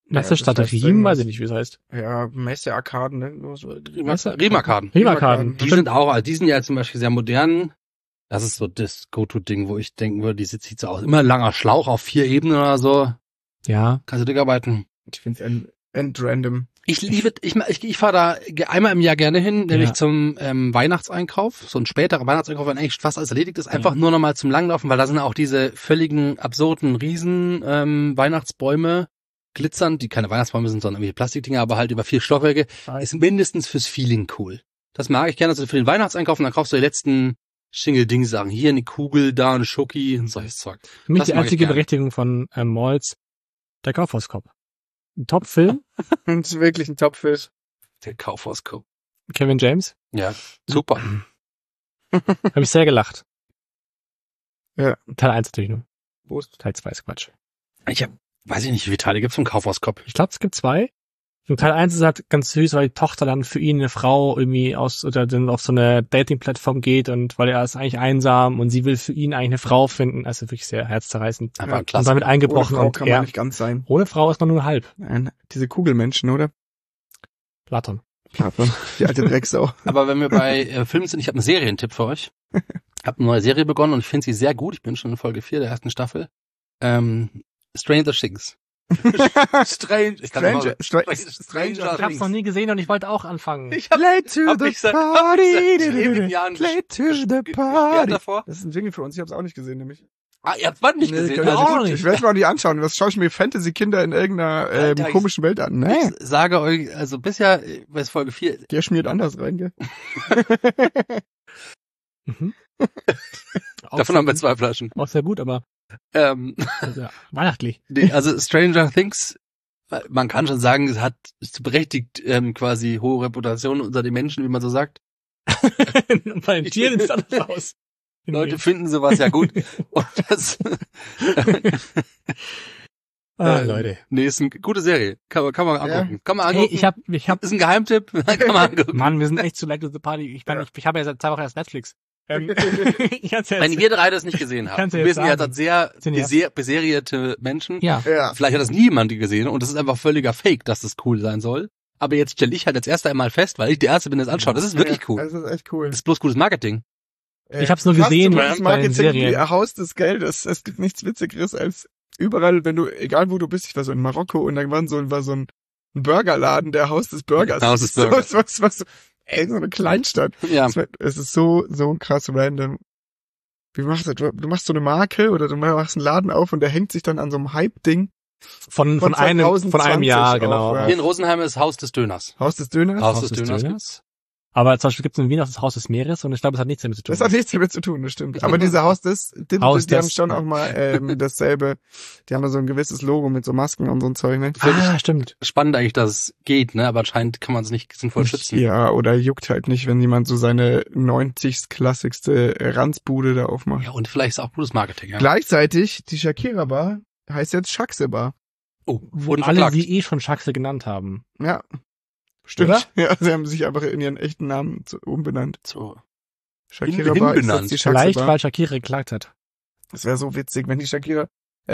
Messestadt das heißt Riem, irgendwas. weiß ich nicht, wie es heißt. Ja, Messe-Arkaden, ne? Riemarkaden. Riemarkaden. Die sind auch, also die sind ja zum Beispiel sehr modern. Das ist so das Go-To-Ding, wo ich denken würde, die sieht so aus. Immer langer Schlauch auf 4 Ebenen oder so. Ja. Kannst du dick arbeiten. Ich finde es entrandom. Ich liebe, ich fahre da einmal im Jahr gerne hin, nämlich zum Weihnachtseinkauf. So ein späterer Weihnachtseinkauf, wenn eigentlich fast alles erledigt ist. Einfach nur nochmal zum Langlaufen, weil da sind auch diese völligen, absurden Riesen Weihnachtsbäume glitzern, die keine Weihnachtsbäume sind, sondern irgendwie Plastikdinger, aber halt über 4 Stockwerke. Ist mindestens fürs Feeling cool. Das mag ich gerne, also für den Weihnachtseinkauf, und dann kaufst du die letzten Schingelding-Sachen. Hier eine Kugel, da eine Schoki und solches Zeug. Für mich Das die mag ich einzige gerne. Berechtigung von Malls, der Kaufhauskopf. Ein Top-Film, Das ist wirklich ein Top-Fisch. Der Kaufhauskopf. Kevin James. Ja, super. Habe ich sehr gelacht. Ja. Teil 1 natürlich nur. Wo ist Teil 2 ist Quatsch. Weiß ich nicht, wie viele Teile gibt's vom Kaufhauskopf? Ich glaube, es gibt 2. Und Teil 1 ist halt ganz süß, weil die Tochter dann für ihn eine Frau irgendwie oder dann auf so eine Dating-Plattform geht und weil er ist eigentlich einsam und sie will für ihn eigentlich eine Frau finden. Also wirklich sehr herzzerreißend. Einfach Ja. klasse. Und damit Ohne eingebrochen Frau und kann man er, nicht ganz sein. ohne Frau ist man nur halb. Diese Kugelmenschen, oder? Platon. Platon. Die alte Drecksau. Aber wenn wir bei Filmen sind, ich habe einen Serientipp für euch. Ich habe eine neue Serie begonnen und ich finde sie sehr gut. Ich bin schon in Folge 4 der ersten Staffel. Stranger Things. Strange. Ich kann Stranger Stranger Ich hab's noch nie gesehen und ich wollte auch anfangen. Ich hab Late to hab the ich seit party. ewigen Jahren Late to the gehört party. davor. Das ist ein Jingle für uns. Ich hab's auch nicht gesehen, nämlich. Ah, ihr habt was nicht Nee, gesehen. können wir auch nicht. nicht. Ich werde mir auch nicht anschauen. Was schaue ich mir Fantasy-Kinder in irgendeiner Alter, komischen Welt an? Nee. Ich sage euch, also bisher, bei Folge 4, Der schmiert anders rein, gell? Mhm. davon haben wir 2 Flaschen. Auch sehr gut, aber Ja, weihnachtlich. nee, also Stranger Things, man kann schon sagen, es hat ist berechtigt quasi hohe Reputation unter den Menschen, wie man so sagt. Bei den Tieren ist alles aus. Leute finden sowas ja gut. Und das Leute. nee, ist eine gute Serie. Kann man angucken. Ja. Kann man Hey, angucken. ich hab, Ist ein Geheimtipp. Kann man angucken. Mann, wir sind echt zu late to the party. Ich habe ja seit 2 Wochen erst Netflix. Ich kann's ja Wenn jetzt, wir 3 das nicht gesehen haben. Kannst du Wir jetzt sind ja sagen. sehr Sind ja- beserierte Menschen. ja. Ja. Vielleicht hat das niemand gesehen und das ist einfach völliger Fake, dass das cool sein soll. Aber jetzt stelle ich halt als erster einmal fest, weil ich der Erste bin, der es anschaut. Das ist wirklich cool. Das ist echt cool. Das ist bloß gutes Marketing. Ich hab's nur Krass, gesehen du machst bei den Marketing Serien. wie Haus des Geldes. Es gibt nichts Witzigeres als überall, wenn du, egal wo du bist, ich war so in Marokko und dann war so ein Burgerladen, der Haus des Burgers. Haus des Burgers. So, so eine Kleinstadt. Ja. Es ist so krass random. Wie machst du? Du machst so eine Marke oder du machst einen Laden auf und der hängt sich dann an so einem Hype-Ding. Von einem 2020 Jahr, auch, genau. ja. Hier in Rosenheim ist Haus des Döners. Haus des Döners? Haus des Döners. Aber zum Beispiel gibt es in Wien auch das Haus des Meeres und ich glaube, es hat nichts damit zu tun. Das hat nichts damit zu tun, das stimmt. Aber diese Haus des, die haben des- schon auch mal dasselbe. Die haben da so ein gewisses Logo mit so Masken und so ein Zeug, ne? Stimmt. Spannend eigentlich, dass es geht, ne? Aber anscheinend kann man es nicht sinnvoll schützen. Ja, oder juckt halt nicht, wenn jemand so seine 90. klassigste Ranzbude da aufmacht. Ja, und vielleicht ist auch gutes Marketing, ja. Gleichzeitig, die Shakira Bar heißt jetzt Shaxe Bar. Oh, Wo wurden alle verklagt. sie schon Schaxe genannt haben. Ja. Stimmt. Oder? Ja, sie haben sich einfach in ihren echten Namen umbenannt. So. Shakira Bar ist Hinbenannt. jetzt die Shaxe Vielleicht, Bar. weil Shakira geklagt hat. Das wäre so witzig, wenn die Shakira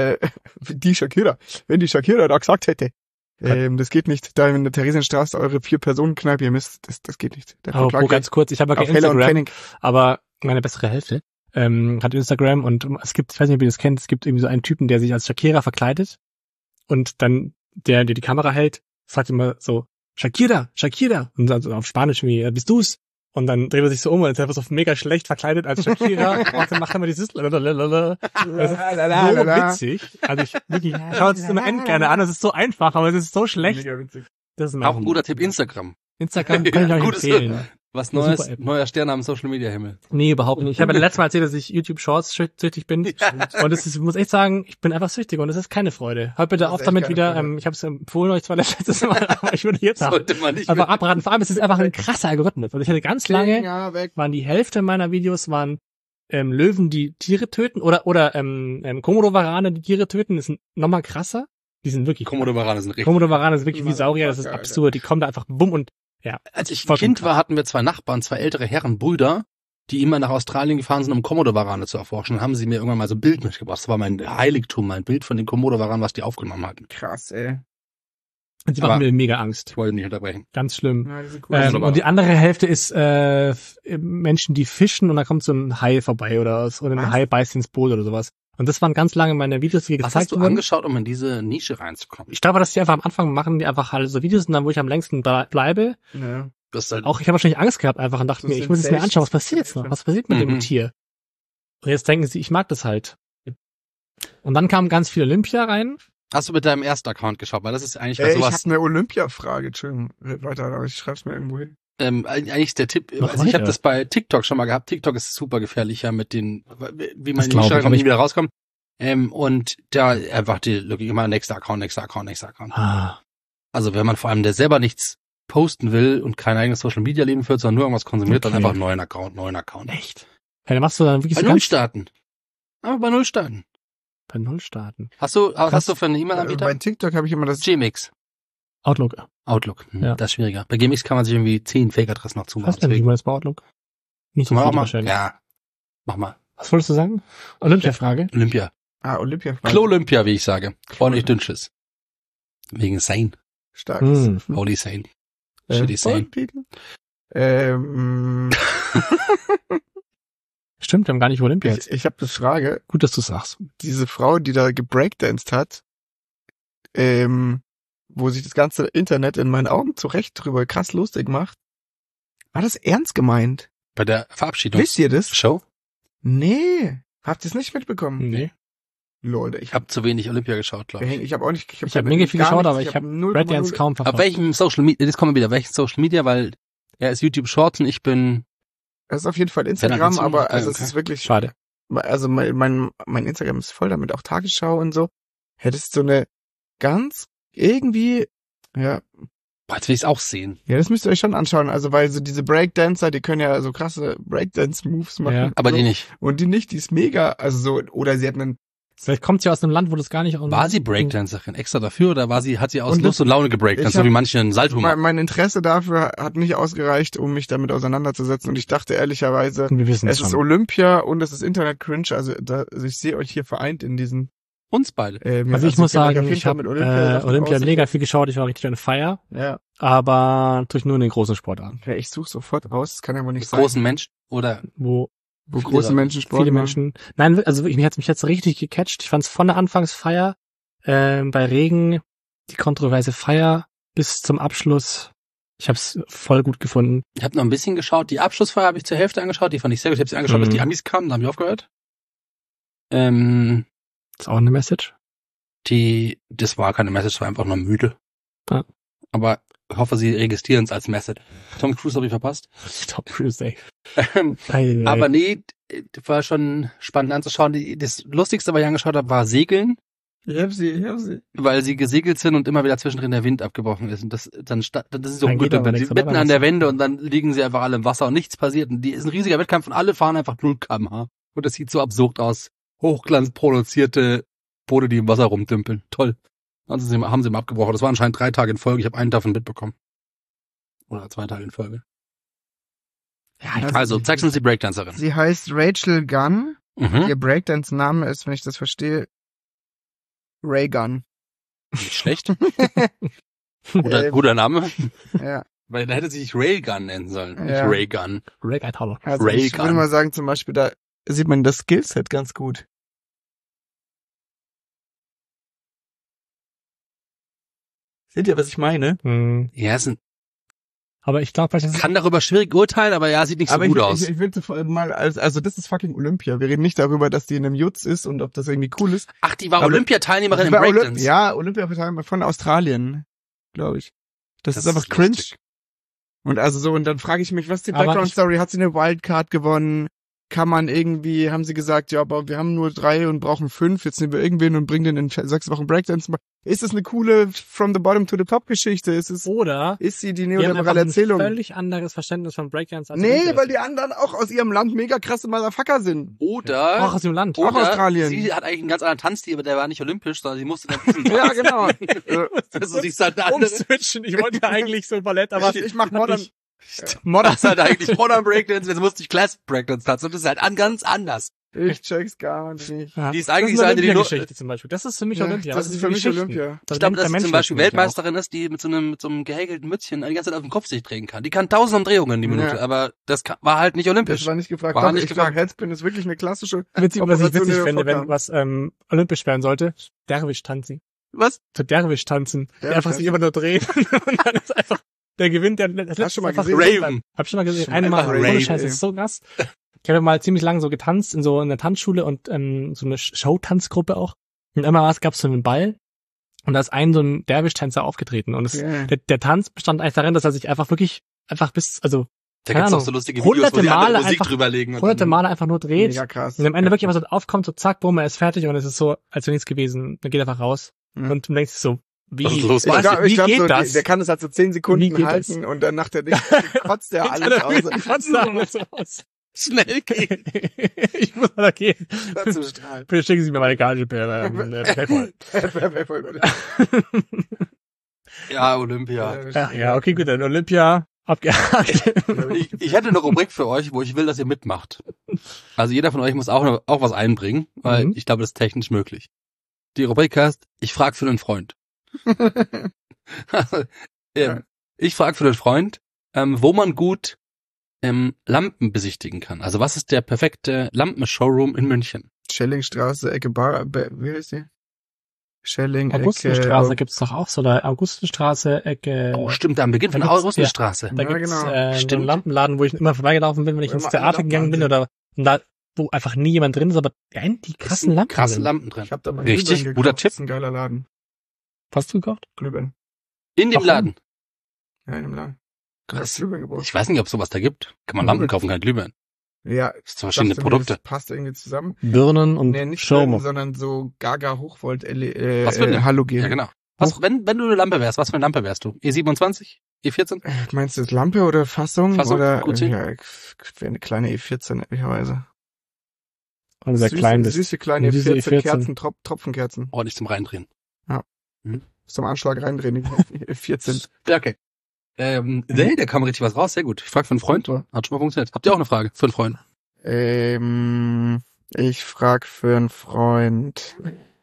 da gesagt hätte, das geht nicht, da in der Theresienstraße eure 4-Personen-Kneipe, ihr müsst, das geht nicht. Der Aber verklagt ganz kurz, ich habe ja auf kein Heller und Instagram, Pfennig. aber meine bessere Hälfte hat Instagram und es gibt, ich weiß nicht, ob ihr das kennt, es gibt irgendwie so einen Typen, der sich als Shakira verkleidet und dann der die Kamera hält, sagt immer so, Shakira, und dann so auf Spanisch wie, bist du's? Und dann dreht er sich so um und ist einfach so mega schlecht verkleidet als Shakira und dann macht er immer dieses lalalala. Das ist so witzig. Also ich wirklich, schaut es immer gerne an, es ist so einfach, aber es ist so schlecht. Mega witzig. Das ist Auch ein guter Tipp, Instagram. Instagram kann ich euch Gutes- empfehlen. Was Eine Neues, super App. neuer Stern am Social Media Himmel. Nee, überhaupt nicht. Ich habe ja letztes Mal erzählt, dass ich YouTube Shorts süchtig bin. Und es ist, ich muss echt sagen, ich bin einfach süchtig und es ist keine Freude. Hört bitte Das ist auf echt damit keine wieder, Freude. ich habe es empfohlen euch zwar letztes Mal, aber ich würde jetzt Sollte man nicht einfach abraten. Vor allem, es ist einfach ein krasser Algorithmus. Also ich hatte ganz lange, Ja, weg. waren die Hälfte meiner Videos waren Löwen, die Tiere töten oder Komodo-Warane, die Tiere töten. Das sind nochmal krasser. Die sind wirklich Komodo-Warane sind richtig. Komodo-Warane sind wirklich wie Saurier, das ist Alter. absurd. Die kommen da einfach bumm und ja. Als ich ein vollkommen Kind war, hatten wir 2 Nachbarn, 2 ältere Herren, Brüder, die immer nach Australien gefahren sind, um Komodo-Warane zu erforschen. Dann haben sie mir irgendwann mal so ein Bild mitgebracht. Das war mein Heiligtum, mein Bild von den Komodo-Waranen, was die aufgenommen hatten. Krass, ey. Und die Aber- machen mir mega Angst. Ich wollte nicht unterbrechen. Ganz schlimm. Ja, die sind cool. wunderbar. Und die andere Hälfte ist Menschen, die fischen und dann kommt so ein Hai vorbei oder ein Was? Hai beißt ins Boot oder sowas. Und das waren ganz lange meine Videos, die Was gezeigt hast du wurden. angeschaut, um in diese Nische reinzukommen? Ich glaube, dass die einfach am Anfang machen, die einfach halt so Videos und dann, wo ich am längsten bleibe. Ja. Das ist halt Auch ich habe wahrscheinlich Angst gehabt einfach und dachte So mir, ich muss es mir anschauen, was passiert jetzt noch? Was passiert mit Mhm. dem Tier? Und jetzt denken sie, ich mag das halt. Und dann kam ganz viel Olympia rein. Hast du mit deinem ersten Account geschaut? Weil das ist eigentlich bei Ich habe sowas, eine Olympia-Frage, Entschuldigung. Weiter, aber ich schreib's mir irgendwo hin. eigentlich ist der Tipp, Mach also ich habe weiter. das bei TikTok schon mal gehabt. TikTok ist super gefährlicher mit den, wie man Das in glaub ich, Instagram aber nie ich- wieder rauskommt. Und da einfach die wirklich immer nächster Account. Ah, Also wenn man vor allem der selber nichts posten will und kein eigenes Social Media Leben führt, sondern nur irgendwas konsumiert, dann Okay. einfach einen neuen Account. echt? Ja, dann machst du dann wirklich Bei so Null ganz starten. Aber bei Null starten. bei Null starten. Hast du für einen Bei E-Mail-Anbieter? TikTok habe ich immer das. Gmx. Outlook. Outlook. Ja. Das ist schwieriger. Bei Gmx kann man sich irgendwie 10 Fake-Adressen noch zumachen. Was denn? Wie Deswegen. man das bei Outlook? Nicht so Mal auch viel mal. wahrscheinlich. Ja. Mach mal. Was wolltest du sagen? Olympia-Frage? Olympia. Olympia-Frage. Klo-Olympia, wie ich sage. Ordentlich dünnsches. Wegen Sane. Stark. Holy Sane. Äh, Shitty Sane. Stimmt, wir haben gar nicht über Olympia jetzt. Ich habe eine Frage. Gut, dass du sagst. Diese Frau, die da gebreakdanced hat, wo sich das ganze Internet in meinen Augen zurecht drüber krass lustig macht. War das ernst gemeint? Bei der Verabschiedung. Wisst ihr das? Show? Nee. Habt ihr es nicht mitbekommen? Nee. Lol, Ich habe zu wenig Olympia geschaut, glaube ich. ich habe auch nicht. Ich habe mega viel gar geschaut, nichts, aber ich habe 0,0 Breakdance kaum Ab verfolgt. welchem Social Media, das kommen wir wieder, welchen Social Media, weil er ist YouTube Shorts und ich bin, Es ist auf jeden Fall Wenn Instagram, dann aber okay. also es ist wirklich. Schade. Also mein Instagram ist voll damit, auch Tagesschau und so. Hättest so eine ganz irgendwie, ja, boah, jetzt will ich es auch sehen. ja, das müsst ihr euch schon anschauen. Also weil so diese Breakdancer, die können ja so krasse Breakdance-Moves machen. Ja. Aber so. die nicht. Und die nicht, die ist mega, also so, oder sie hat einen, Vielleicht kommt sie aus einem Land, wo das gar nicht... War sie Breakdancerin extra dafür oder hat sie aus Und Lust und Laune gebreakdanced, ich so hab- wie manche einen Salto machen? mein Interesse dafür hat nicht ausgereicht, um mich damit auseinanderzusetzen. Und ich dachte ehrlicherweise, Wir wissen es es ist schon. Olympia und es ist Internet-Cringe. Also ich sehe euch hier vereint in diesen. Uns beide. Also ich muss kenn euch sagen, auf jeden ich Fall habe mit Olympia aus. mega viel geschaut, ich war richtig on fire, Ja. aber natürlich nur in den großen Sportarten, Ja, ich suche sofort raus. Das kann ja wohl nicht Mit sein. großen Menschen oder wo Wo viele große Leute- Menschen Sport viele machen. Menschen... Nein, also mich hat's jetzt richtig gecatcht. Ich fand's von der Anfangsfeier, bei Regen, die kontroverse Feier bis zum Abschluss. Ich hab's voll gut gefunden. ich habe noch ein bisschen geschaut. Die Abschlussfeier habe ich zur Hälfte angeschaut, die fand ich sehr gut. Ich habe sie angeschaut, bis die Amis kamen, dann habe ich aufgehört. Ist auch eine Message. Das war keine Message, das war einfach nur müde. Ja. Aber ich hoffe, sie registrieren es als Message. Tom Cruise habe ich verpasst. Top Cruise, ey. Aber nee, das war schon spannend anzuschauen. Das Lustigste, was ich angeschaut habe, war Segeln, Ich hab sie. weil sie gesegelt sind und immer wieder zwischendrin der Wind abgebrochen ist. Und das ist so Dann gut. geht aber Sie nichts, oder? mitten an der Wende und dann liegen sie einfach alle im Wasser und nichts passiert. Und die ist ein riesiger Wettkampf und alle fahren einfach 0 km/h. Und das sieht so absurd aus. Hochglanzproduzierte Boote, die im Wasser rumdümpeln. Toll. Also haben sie ihm abgebrochen. Das war anscheinend 3 Tage in Folge. Ich habe einen davon mitbekommen. Oder 2 Tage in Folge. Ja, Also, zeigst du uns die Breakdancerin. Sie heißt Rachel Gunn. Mhm. Ihr Breakdance-Name ist, wenn ich das verstehe, Ray Gunn. Nicht schlecht. Guter Name. Ja. Weil da hätte sie sich Railgun nennen sollen. Nicht Ja. Raygun. Greg Eithaler. Also Ray ich würde Gunn. mal sagen, zum Beispiel, da sieht man das Skillset ganz gut. Seht ihr, was ich meine? Ja, Aber ich glaube, das kann darüber schwierig urteilen, aber ja, sieht nicht so Aber gut ich, aus. Ich will mal, also das ist fucking Olympia. Wir reden nicht darüber, dass die in einem Jutz ist und ob das irgendwie cool ist. Ach, die war Aber- Olympiateilnehmerin im Das war Breakdance. Ja, Olympia von Australien, glaube ich. Das ist einfach ist cringe. lustig. Und also so, und dann frage ich mich, was ist die Aber Background-Story? Hat sie eine Wildcard gewonnen? Kann man irgendwie, haben sie gesagt, ja, aber wir haben nur 3 und brauchen 5, jetzt nehmen wir irgendwen und bringen den in 6 Wochen Breakdance. Ist das eine coole From the Bottom to the Top Geschichte? Ist sie die die haben einfach neoliberale ein Erzählung? völlig anderes Verständnis von Breakdance als Nee, Olympia. weil die anderen auch aus ihrem Land mega krasse Motherfucker sind. Oder, Auch aus dem Land. Auch Australien. sie hat eigentlich einen ganz anderen Tanzstil, aber der war nicht olympisch, sondern sie musste dann diesen Ja, genau. Also, sie ist halt eine andere. Umswitchen. Ich wollte eigentlich so ein Ballett, aber ich mach Modern. Das ist halt eigentlich Modern Breakdance, jetzt musste ich Classic Breakdance tanzen und das ist halt ganz anders. Ich check's gar nicht. Ja. Die ist eigentlich das ist eine eine, die nur- Olympiageschichte zum Beispiel. Das ist für mich Ja, Olympia. das ist für mich Geschichten. Olympia. Ich glaube, dass sie Menschen zum Beispiel für mich Weltmeisterin ist, die mit so einem gehäkelten Mützchen die ganze Zeit auf dem Kopf sich drehen kann. Die kann 1000 Umdrehungen die Minute, Ja. aber das war halt nicht olympisch. Das war nicht gefragt. War Doch, nicht ich gefragt. sag, Headspin ist wirklich eine klassische auch. Witzig, was ich Operation witzig der fände, wenn Vorkam. was olympisch werden sollte, Derwisch tanzen. Was? Zu Derwisch tanzen. Die Derwisch einfach sich immer nur drehen und dann ist einfach der gewinnt, der Hast du schon mal einfach gesehen? Raven. Hab ich schon mal gesehen. Schon Einmal. einfach Ohne Raven, Scheiß, ey. das ist so krass. Ich habe mal ziemlich lange so getanzt in der Tanzschule und so eine Showtanzgruppe auch. Und einmal gab es so einen Ball und da ist so ein Derwisch-Tänzer aufgetreten. Und Ja. der Tanz bestand eigentlich darin, dass er sich einfach bis, also Da keine gibt's auch Ahnung, so lustige Videos, wo hunderte die andere Male Musik einfach- drüberlegen. und hunderte dann- Male einfach nur dreht. Mega krass. Und am Ende wirklich einfach so aufkommt, so zack, bumm, er ist fertig und es ist so, als wäre nichts gewesen. Dann geht er einfach raus. Mhm. Und du denkst so, wie, Was ist los? Ich glaub, wie glaub geht so, das? Der kann es halt so 10 Wie Sekunden geht halten und dann nach der Ding kotzt er alles aus. Kotzt er alles aus. Schnell gehen. Ich muss mal da gehen. Dazu strahlt. Bitte schicken Sie mir meine Gage per PayPal. Ja, Olympia. Ach ja, okay, gut, dann Olympia abgehakt. Ich hätte eine Rubrik für euch, wo ich will, dass ihr mitmacht. Also jeder von euch muss auch was einbringen, weil Mhm. ich glaube, das ist technisch möglich. Die Rubrik heißt, ich frage für einen Freund. Also, Ja. Ich frage für den Freund, wo man gut Lampen besichtigen kann. Also was ist der perfekte Lampen-Showroom in München? Schellingstraße, Ecke wie heißt die? Schelling, Augustenstraße Ecke. gibt's doch auch so, da Augustenstraße, Ecke. Oh, stimmt, am Beginn von da der gibt's- Augustenstraße. Da Ja, gibt's genau. so einen Stimmt. Lampenladen, wo ich immer vorbeigelaufen bin, wenn ich Wo ins immer Theater alle gegangen bin Lampen oder und da, wo einfach nie jemand drin ist, aber die krassen Lampen. Krasse sind. Lampen drin. Ich hab da mal Richtig, Glühwein guter gekauft. Tipp. Das ist ein geiler Laden. Was hast du gekauft? Glühwein. In dem Warum? Laden. Ja, in dem Laden. Krass. Glühwein gebraucht. Ich weiß nicht, ob es sowas da gibt. Kann man Lampen kaufen, kein Glühwein. Ja, Das sind verschiedene dachte mir, Produkte. Das passt irgendwie zusammen. Birnen und Nee, nicht Schirme. Glühwein, sondern so Gaga Hochvolt Was für eine? Halogen. Ja, genau. Was, wenn du eine Lampe wärst, was für eine Lampe wärst du? E27? E14? Meinst du das Lampe oder Fassung? Fassung, Oder gut sehen. ja, wäre eine kleine E14 möglicherweise. Weil du sehr klein bist. Süße kleine Eine süße E14 E14. Kerzen, Tropfenkerzen. Ordentlich zum Reindrehen. Zum Anschlag reindrehen, die E14. Ja, okay. Nee, da kam richtig was raus. Sehr gut. Ich frage für einen Freund. Super. Hat schon mal funktioniert. Habt ihr auch eine Frage für einen Freund? Ich frag für einen Freund.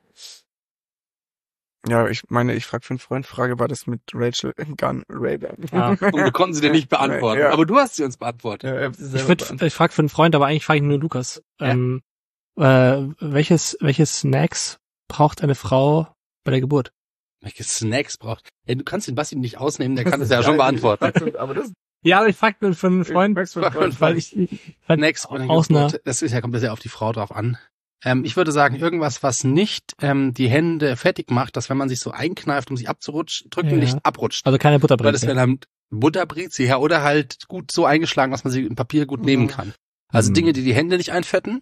Ja, ich frag für einen Freund. Frage war das mit Rachel Gunn Rayburn. Ah. Und wir konnten sie dir nicht beantworten. Ja. Aber du hast sie uns beantwortet. Ja, Ich frage für einen Freund, aber eigentlich frage ich nur Lukas. Ja. Welche Snacks braucht eine Frau bei der Geburt? Welche Snacks braucht? Ey, du kannst den Basti nicht ausnehmen, der kann das ja schon beantworten. Aber das Ja, aber ich frage nur für einen Freund, frag's für einen Freund. weil ich Snacks bei der aus einer Geburt. Das ist ja, kommt das ja auf die Frau drauf an. Ich würde sagen, irgendwas, was nicht die Hände fertig macht, dass wenn man sich so einkneift, um sich abzurutschen, drücken, Ja. nicht abrutscht. also keine Weil das Butterbrötchen. wäre dann Butterbreze, ja, oder halt gut so eingeschlagen, dass man sie im Papier gut nehmen kann. Also Mhm. Dinge, die die Hände nicht einfetten.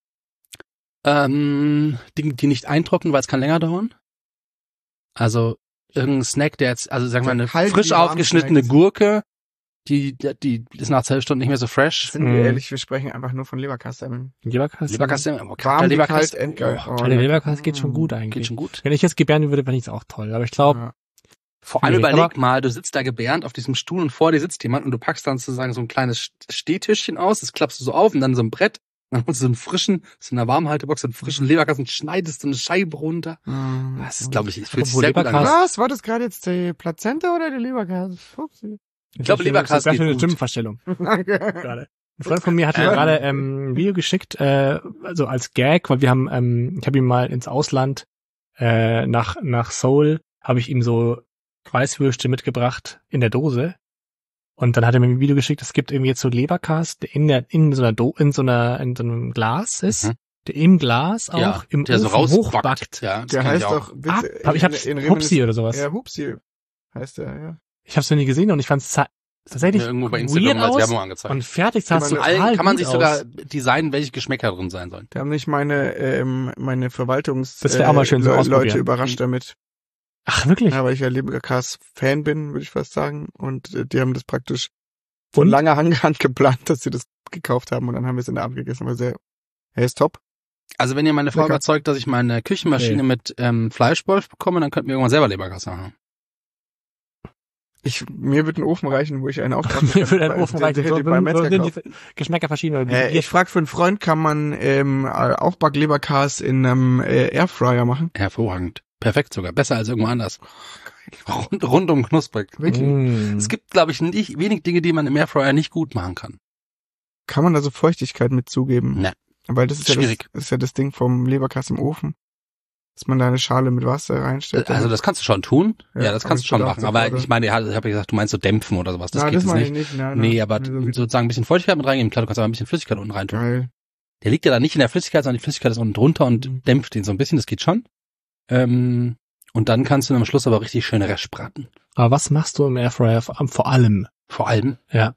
Dinge, die nicht eintrocknen, weil es kann länger dauern. Also irgendein Snack, der jetzt, also sagen wir eine Halt die frisch warmen aufgeschnittene Snacks. Gurke, die ist nach 12 Stunden nicht mehr so fresh. Sind wir ehrlich, wir sprechen einfach nur von Leberkasten. Leberkasse. Leberkasse, aber Warm, kalter wie kalt, Leberkasse, endgeil. oh, Kleine Leberkasse geht schon gut geht eigentlich. schon gut. Wenn ich jetzt gebären würde, fände ich es auch toll. Aber ich glaube, Ja. Vor allem Schwierig, überleg aber- mal, du sitzt da gebärend auf diesem Stuhl und vor dir sitzt jemand und du packst dann sozusagen so ein kleines Stehtischchen aus, das klappst du so auf und dann so ein Brett, dann holst du so einen frischen, so eine Warmhaltebox, so einen frischen Leberkasten, schneidest so eine Scheibe runter. Das ist, glaube ich, fühlt sich Apropos sehr gut an. Leberkasten. Was? War das gerade jetzt die Plazenta oder die Leberkasse? Upsi. Ich glaube, Leberkasse Das ist eine geht gut. Stimmverstellung Danke. gerade. Ein Freund von mir hat mir gerade ein Video geschickt, also als Gag, weil wir haben, ich habe ihm mal ins Ausland nach Seoul habe ich ihm so Weißwürste mitgebracht in der Dose. Und dann hat er mir ein Video geschickt, es gibt irgendwie jetzt so Leberkas, der in so einem Glas ist, Mhm. der im Glas auch Ja, im der so Ofen rausbackt. hochbackt. Ja, das Der kenn ich heißt auch. doch, Ich hab's Hupsi oder sowas. Ja, Hupsi heißt der, ja. Ich hab's noch nie gesehen und ich fand's tatsächlich Mir irgendwo bei Instagram weird als aus Werbung angezeigt. und fertig sah es Kann man- total Kann man gut sich aus. sogar designen, welche Geschmäcker drin sein sollen. Die haben nicht meine Verwaltungs Das wär auch mal schön so Leute ausprobieren. überrascht damit. Ach, wirklich? Ja, weil ich ja Leberkas-Fan bin, würde ich fast sagen. Und die haben das praktisch Und? von langer Hand geplant, dass sie das gekauft haben. Und dann haben wir es in der Abend gegessen. Aber er ist top. Also wenn ihr meine Frau Lecker. überzeugt, dass ich meine Küchenmaschine mit Fleischwolf bekomme, dann könnten wir irgendwann selber Leberkasse haben. Mir wird ein Ofen reichen, wo ich einen aufmache. Mir würde ein Ofen reichen. So beim Metzger sind kaufen. die Geschmäcker verschieden. Oder wie Ich frage für einen Freund, kann man auch Backleberkas in einem Airfryer machen? Hervorragend. Perfekt sogar. Besser als irgendwo anders. Rundum knusprig. Wirklich? Es gibt, glaube ich, nicht wenig Dinge, die man im Airfryer nicht gut machen kann. Kann man da so Feuchtigkeit mit zugeben? Ne. Weil das ist Schwierig. Ja das ist ja das Ding vom Leberkas im Ofen. Dass man da eine Schale mit Wasser reinstellt. Also das kannst du schon tun. Ja, das aber kannst du ich schon gedacht, machen. Aber sofort, ich meine, ich habe ja gesagt, du meinst so dämpfen oder sowas. Das Na, geht das jetzt meine nicht. ich nicht. Nee, aber so sozusagen ein bisschen Feuchtigkeit mit reingeben. Klar, du kannst aber ein bisschen Flüssigkeit unten reintun. geil. Der liegt ja da nicht in der Flüssigkeit, sondern die Flüssigkeit ist unten drunter und dämpft ihn so ein bisschen. Das geht schon. Und dann kannst du am Schluss aber richtig schön Restbraten. Aber was machst du im Airfryer vor allem? Vor allem. Ja.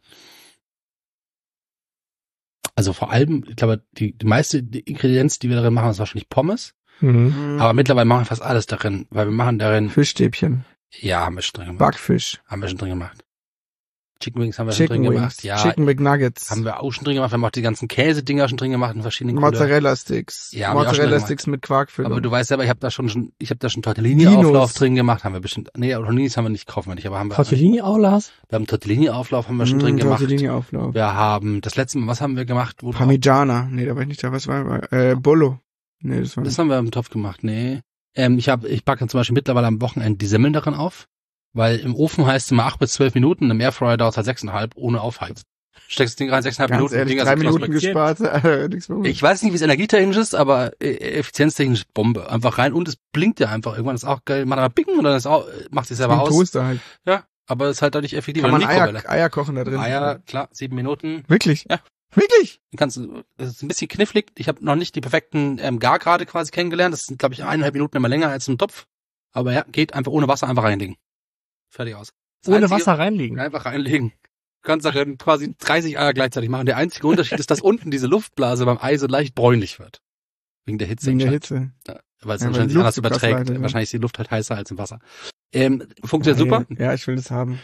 Also vor allem, ich glaube, die meiste Ingredienz, die wir darin machen, ist wahrscheinlich Pommes. Mhm. Aber mittlerweile machen wir fast alles darin, weil wir machen darin, Fischstäbchen. ja, haben wir schon drin gemacht. Backfisch. Haben wir schon drin gemacht. Chicken Wings haben wir schon Chicken drin Wings. gemacht. Ja, Chicken McNuggets. haben wir auch schon drin gemacht. Wir haben auch die ganzen Käsedinger schon drin gemacht in verschiedenen Couleur. Mozzarella Sticks. Ja, haben wir auch schon Mozzarella gemacht. Sticks mit Quarkfüllung. Aber du weißt selber, ich habe da schon Tortellini-Auflauf Dinos. drin gemacht. Haben wir bestimmt, nee, Tortellinis haben wir nicht, kaufen wir nicht, aber haben wir. Tortellini auch, Lars? Wir haben Tortellini-Auflauf haben wir schon drin gemacht. Tortellini-Auflauf. Wir haben, das letzte Mal, was haben wir gemacht? Wo Parmigiana. Nee, da war ich nicht da. Was war? Bollo. Nee, das war Das haben wir im Topf gemacht, nee. Ich backe zum Beispiel mittlerweile am Wochenende die Semmeln darin auf, weil im Ofen heißt es immer 8 bis 12 Minuten, im Airfryer dauert es halt 6,5 ohne Aufheizen. Steckst das Ding rein, 6,5 ganz Minuten. ehrlich, Dinger 3 sind Minuten knusprig. gespart. Nichts mehr. Ich weiß nicht, wie es energietechnisch ist, aber effizienztechnisch Bombe. Einfach rein und es blinkt ja einfach. Irgendwann ist auch geil. Macht aber Bing und dann ist auch, macht sich selber Wie ein aus. Toaster halt. Ja, aber es ist halt dadurch effektiv. Kann man Eine Mikrowelle. Eier kochen da drin. Eier, klar, 7 Minuten. Wirklich? Ja. Wirklich? Es ist ein bisschen knifflig. Ich habe noch nicht die perfekten Gargrade quasi kennengelernt. Das sind, glaube ich, 1,5 Minuten immer länger als im Topf. Aber ja, geht einfach ohne Wasser einfach reinlegen. Fertig aus. Das Ohne Einzige- Wasser reinlegen. Einfach reinlegen. Du kannst darin quasi 30 Eier gleichzeitig machen. Der einzige Unterschied ist, dass unten diese Luftblase beim Ei so leicht bräunlich wird. Wegen der Hitze. Wegen der anscheinend. Hitze. Weil es Ja, weil anscheinend die sich anders Luft so krass überträgt. leidet, ne? Wahrscheinlich ist die Luft halt heißer als im Wasser. Funktioniert super. Ja, ich will das haben.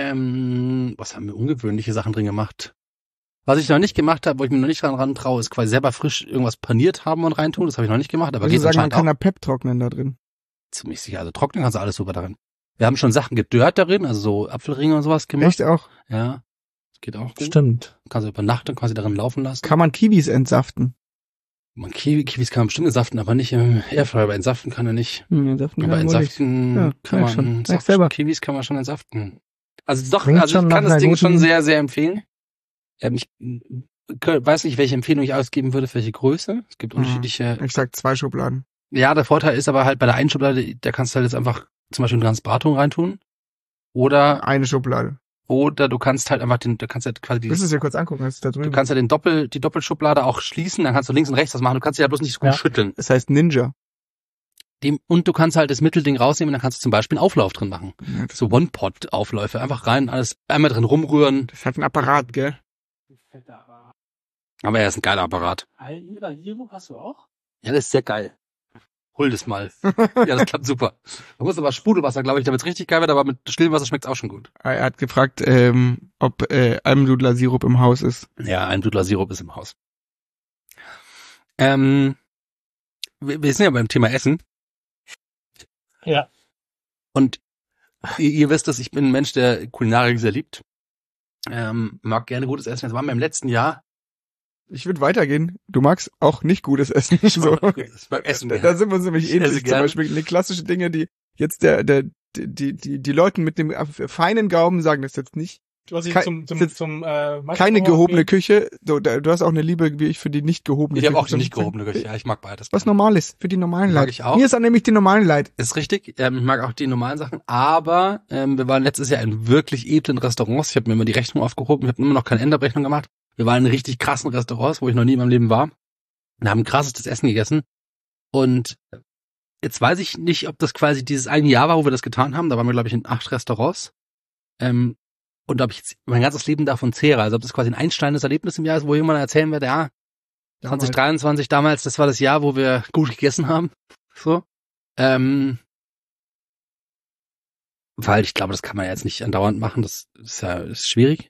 Was haben wir ungewöhnliche Sachen drin gemacht? Was ich noch nicht gemacht habe, wo ich mir noch nicht ran traue, ist quasi selber frisch irgendwas paniert haben und reintun. Das habe ich noch nicht gemacht, aber Würdest du geht sagen, man anscheinend kann auch. da Pep trocknen da drin? Ziemlich sicher. Also trocknen kannst du alles super darin. Wir haben schon Sachen gedörrt darin, also so Apfelringe und sowas gemacht. Echt auch? Ja. Das geht auch gut. Stimmt. Kannst du über Nacht dann quasi darin laufen lassen. Kann man Kiwis entsaften? Kiwis kann man bestimmt entsaften, aber nicht im Airfryer. Aber entsaften kann er nicht. Entsaften Aber kann man nicht. entsaften Ja, kann merk man schon. Merk Saft, selber. Kiwis kann man schon entsaften. Also doch, Klingt also ich schon kann nach das einer Ding guten- schon sehr, sehr empfehlen. Ich weiß nicht, welche Empfehlung ich ausgeben würde, für welche Größe. Es gibt unterschiedliche. Ich sag 2 Schubladen. Ja, der Vorteil ist aber halt bei der einen Schublade, da kannst du halt jetzt einfach zum Beispiel ein ganzes Brathuhn reintun. Oder Eine Schublade. du kannst halt einfach du kannst halt quasi Willst du es dir kurz angucken? Das ist da drüben. du kannst ja die Doppelschublade auch schließen, dann kannst du links und rechts das machen. Du kannst ja bloß nicht so gut Ja. schütteln. Das heißt Ninja. Und du kannst halt das Mittelding rausnehmen und dann kannst du zum Beispiel einen Auflauf drin machen. Ja, das So One-Pot-Aufläufe. Einfach rein, alles einmal drin rumrühren. ist halt ein Apparat, gell? Aber er ist ein geiler Apparat. Hast du auch? Ja, das ist sehr geil. Hol das mal. Ja, das klappt super. Man muss aber Sprudelwasser, glaube ich, damit es richtig geil wird, aber mit stillem Wasser schmeckt es auch schon gut. Er hat gefragt, ob Almdudler-Sirup im Haus ist. Ja, ein Dudler-Sirup ist im Haus. Wir sind ja beim Thema Essen. Ja. Und ihr wisst, dass ich bin ein Mensch, der Kulinarik sehr liebt. Mag gerne gutes Essen. Jetzt waren wir im letzten Jahr. Ich würde weitergehen. Du magst auch nicht gutes Essen. So. Beim Essen. Da sind wir uns nämlich Ich esse ähnlich. Zum gern. Beispiel eine klassische Dinge, die jetzt die Leuten mit dem feinen Gaumen sagen das jetzt nicht. Du hast dich Kein- zum Keine gehobene Küche. So, du hast auch eine Liebe, wie ich, für die nicht gehobene Ich habe Küche. auch die nicht gehobene Küche. Ja, ich mag beides. Was normal ist, für die normalen Mag Leute. ich auch. Mir ist dann nämlich die normalen Leid. Ist richtig. Ich mag auch die normalen Sachen. Aber wir waren letztes Jahr in wirklich edlen Restaurants. Ich habe mir immer die Rechnung aufgehoben. Ich habe immer noch keine Endabrechnung gemacht. Wir waren in richtig krassen Restaurants, wo ich noch nie in meinem Leben war. Und haben krassestes Essen gegessen. Und jetzt weiß ich nicht, ob das quasi dieses eine Jahr war, wo wir das getan haben. Da waren wir, glaube ich, in 8 Restaurants. Und ob ich jetzt mein ganzes Leben davon zehre. Also ob das quasi ein einschneidendes Erlebnis im Jahr ist, wo jemand erzählen wird, ja, 2023 damals, das war das Jahr, wo wir gut gegessen haben. So. Weil ich glaube, das kann man ja jetzt nicht andauernd machen. Das ist schwierig.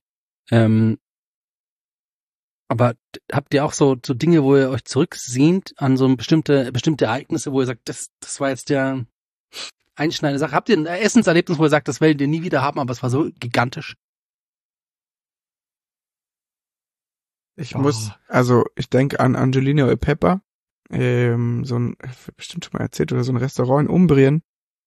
Aber habt ihr auch so Dinge, wo ihr euch zurücksehnt an so bestimmte Ereignisse, wo ihr sagt, das war jetzt einschneidende Sache. Habt ihr ein Essenserlebnis, wo ihr sagt, das werdet ihr nie wieder haben, aber es war so gigantisch? Ich ich denke an Angelino e Pepper, so ein, bestimmt schon mal erzählt, oder so ein Restaurant in Umbrien,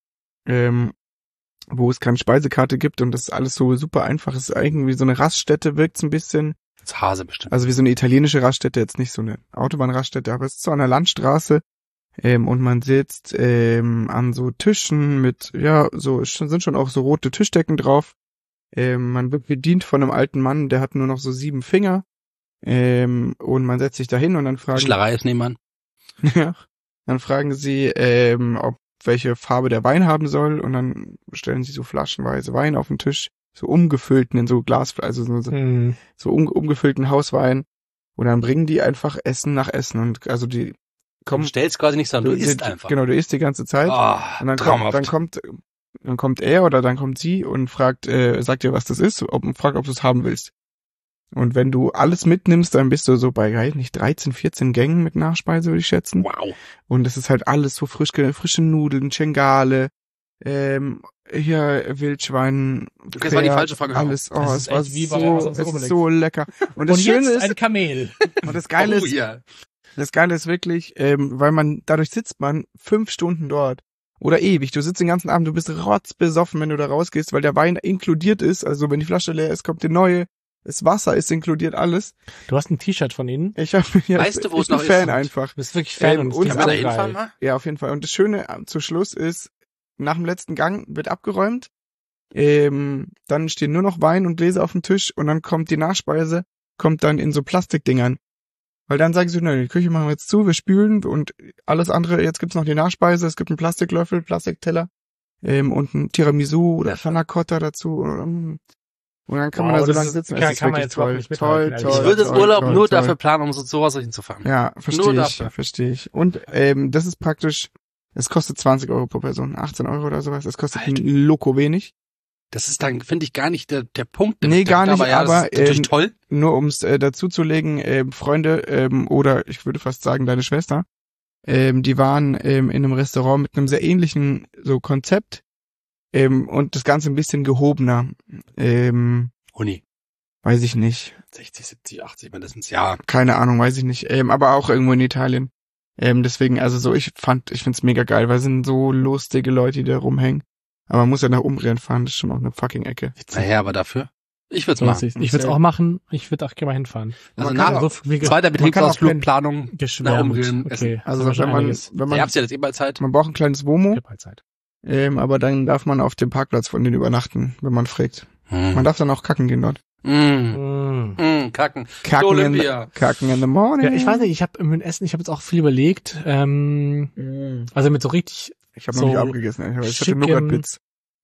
wo es keine Speisekarte gibt und das ist alles so super einfach. Es ist irgendwie so eine Raststätte, wirkt's ein bisschen. Das ist Hase bestimmt. Also wie so eine italienische Raststätte, jetzt nicht so eine Autobahnraststätte, aber es ist so an der Landstraße, und man sitzt, an so Tischen mit, ja, sind schon auch so rote Tischdecken drauf. Man wird bedient von einem alten Mann, der hat nur noch so 7 Finger. Und man setzt sich da hin und dann fragen... Schlerei ist nebenan. Ja, dann fragen sie, ob welche Farbe der Wein haben soll und dann stellen sie so flaschenweise Wein auf den Tisch, so umgefüllten in so Glas, also so umgefüllten Hauswein und dann bringen die einfach Essen nach Essen und also die kommen... Du stellst quasi nichts an, du isst einfach. Genau, du isst die ganze Zeit und dann kommt er oder dann kommt sie und fragt, sagt dir, was das ist, fragt, ob du es haben willst. Und wenn du alles mitnimmst, dann bist du so bei, weiß nicht, 13, 14 Gängen mit Nachspeise, würde ich schätzen. Wow. Und es ist halt alles so frische Nudeln, Cengale, hier Wildschwein. Das war die falsche Frage. Alles, Das es war ist echt wie bei was es ist so lecker. Und das Schöne jetzt ist, ein Kamel. und das Geile ist, ja. das Geile ist wirklich, weil dadurch sitzt man 5 Stunden dort. Oder ewig. Du sitzt den ganzen Abend, du bist rotzbesoffen, wenn du da rausgehst, weil der Wein inkludiert ist. Also wenn die Flasche leer ist, kommt der neue. Das Wasser ist inkludiert alles. Du hast ein T-Shirt von ihnen. Ich habe ja, Weißt du, wo es noch ist? Fan einfach. Du bist wirklich Fan und und das Können wir da ist auch hinfahren geil. mal? Ja, auf jeden Fall. Und das Schöne zu Schluss ist, nach dem letzten Gang wird abgeräumt. Dann stehen nur noch Wein und Gläser auf dem Tisch und dann kommt die Nachspeise, kommt dann in so Plastikdingern. Weil dann sagen sie, na, die Küche machen wir jetzt zu, wir spülen und alles andere, jetzt gibt's noch die Nachspeise, es gibt einen Plastiklöffel, Plastikteller, und ein Tiramisu oder Panna Cotta dazu. Und dann kann man da so lange sitzen. Es ist kann man wirklich jetzt überhaupt nicht toll, mithalten, toll, Ich würde den toll, Urlaub toll, nur toll. dafür planen, um so sowas hinzufahren. Ja, Nur verstehe dafür. ich. Und das ist praktisch, es kostet 20 Euro pro Person, 18 Euro oder sowas. Es kostet Alter. ein Loco wenig. Das ist dann, finde ich, gar nicht der Punkt. Nee, gar nicht, ja, das aber ist natürlich toll. nur ums dazuzulegen, Freunde oder ich würde fast sagen deine Schwester, die waren in einem Restaurant mit einem sehr ähnlichen so Konzept und das Ganze ein bisschen gehobener. Uni. Weiß ich nicht. 60, 70, 80 mindestens, ja. Keine Ahnung, weiß ich nicht. Aber auch irgendwo in Italien. Deswegen, also so, ich find's mega geil, weil es sind so lustige Leute, die da rumhängen. Aber man muss ja nach Umbrien fahren, das ist schon auch eine fucking Ecke. Naja, aber dafür. Ich würde es So, machen. ich würde es auch machen. Ich würde auch gerne mal hinfahren. Also Man kann nach auch- zweiter man kann auch Betriebsausflugplanung nach Geschwärmt. Umbrien Okay. essen. Also das ist wenn schon einiges. man, Ihr habt ja jetzt eh bald Zeit. man braucht ein kleines Womo, Ich hab halt Zeit. aber dann darf man auf dem Parkplatz von denen übernachten, wenn man fragt. Man darf dann auch kacken gehen dort. Kacken. Kacken Olympia. in the morning. Ja, ich weiß nicht, ich habe mit Essen, ich habe jetzt auch viel überlegt. Also mit so richtig Ich habe noch so nicht abgegessen, ich hatte schickem- Nougat-Bits.